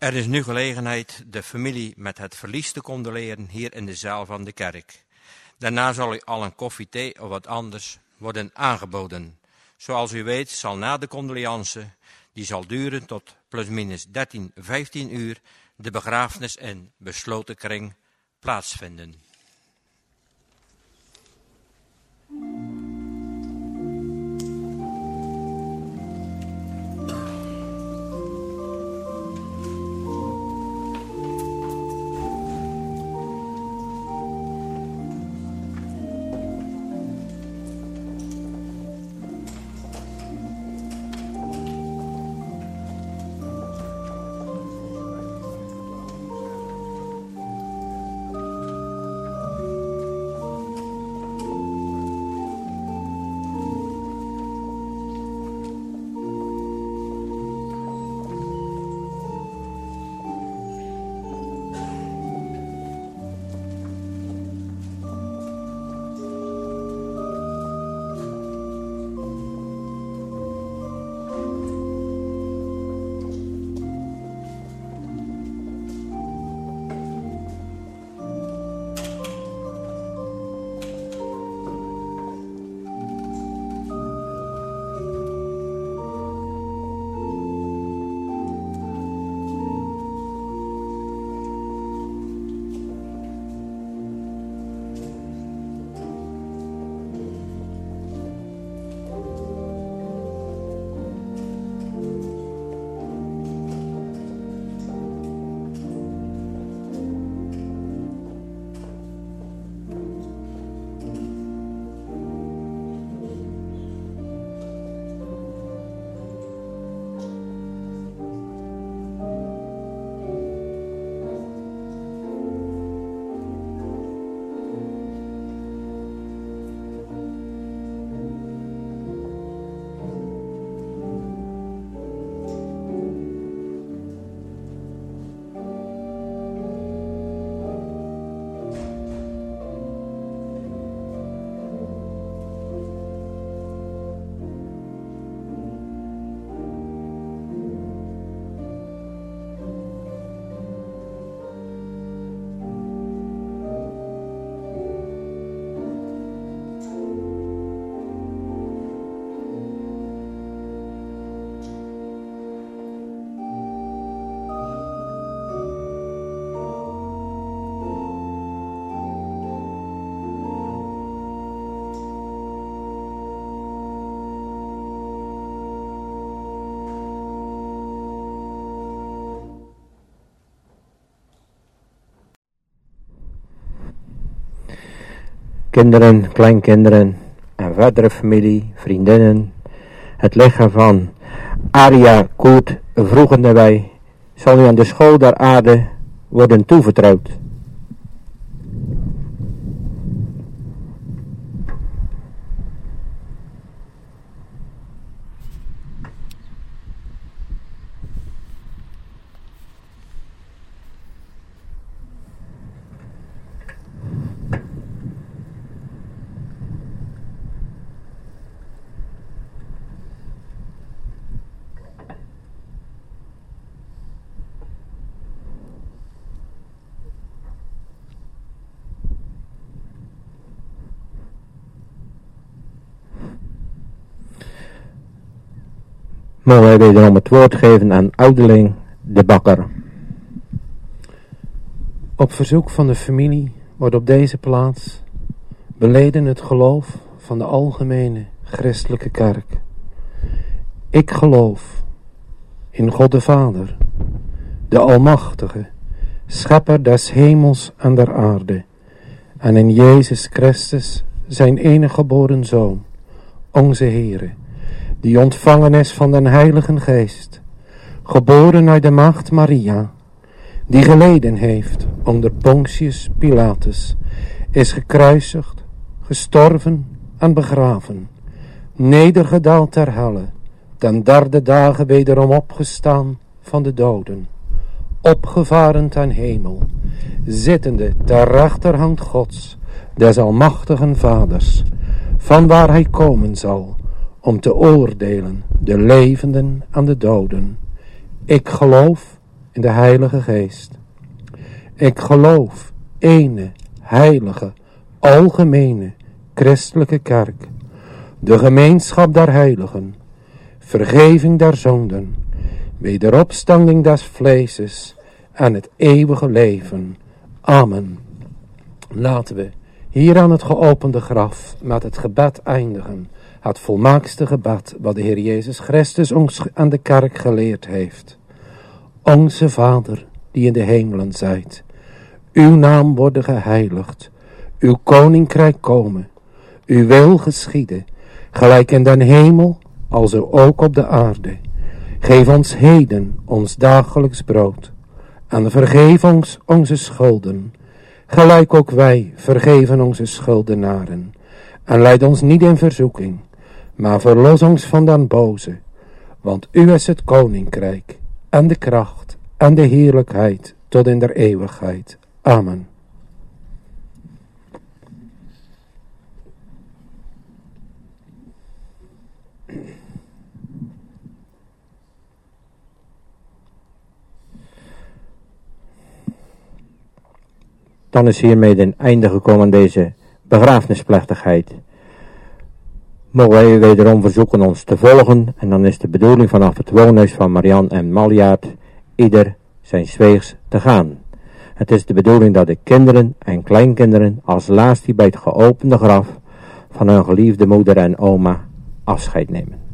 Er is nu gelegenheid de familie met het verlies te condoleren hier in de zaal van de kerk. Daarna zal u al een koffie, thee of wat anders worden aangeboden. Zoals u weet zal na de condoliance, die zal duren tot plusminus dertien, vijftien uur, de begrafenis in besloten kring plaatsvinden. Kinderen, kleinkinderen en verdere familie, vriendinnen. Het lichaam van Aria Koert vroegende wij zal u aan de school der aarde worden toevertrouwd. Mogen wij wederom het woord geven aan ouderling de Bakker. Op verzoek van de familie wordt op deze plaats beleden het geloof van de algemene christelijke kerk. Ik geloof in God de Vader, de Almachtige, Schepper des hemels en der aarde, en in Jezus Christus, zijn enige geboren Zoon, onze Heere, die ontvangen is van den Heiligen Geest, geboren uit de maagd Maria, die geleden heeft onder Pontius Pilatus, is gekruisigd, gestorven en begraven, nedergedaald ter helle, ten derde dagen wederom opgestaan van de doden, opgevaren ten hemel, zittende ter rechterhand Gods, des almachtigen Vaders, van waar hij komen zal, om te oordelen de levenden en de doden. Ik geloof in de Heilige Geest. Ik geloof ene, heilige, algemene, christelijke kerk, de gemeenschap der heiligen, vergeving der zonden, wederopstanding des vleeses en het eeuwige leven. Amen. Laten we hier aan het geopende graf met het gebed eindigen, het volmaakste gebed wat de Heer Jezus Christus ons aan de kerk geleerd heeft. Onze Vader, die in de hemelen zijt, uw naam worden geheiligd, uw koninkrijk komen, uw wil geschieden, gelijk in den hemel, als ook op de aarde. Geef ons heden ons dagelijks brood, en vergeef ons onze schulden, gelijk ook wij vergeven onze schuldenaren. En leid ons niet in verzoeking, maar verlos ons van den boze, want u is het koninkrijk, en de kracht, en de heerlijkheid, tot in der eeuwigheid. Amen. Dan is hiermee een einde gekomen aan deze begrafenisplechtigheid. Mogen wij u wederom verzoeken ons te volgen, en dan is de bedoeling vanaf het woonhuis van Marian en Maljaard ieder zijn weegs te gaan. Het is de bedoeling dat de kinderen en kleinkinderen als laatste bij het geopende graf van hun geliefde moeder en oma afscheid nemen.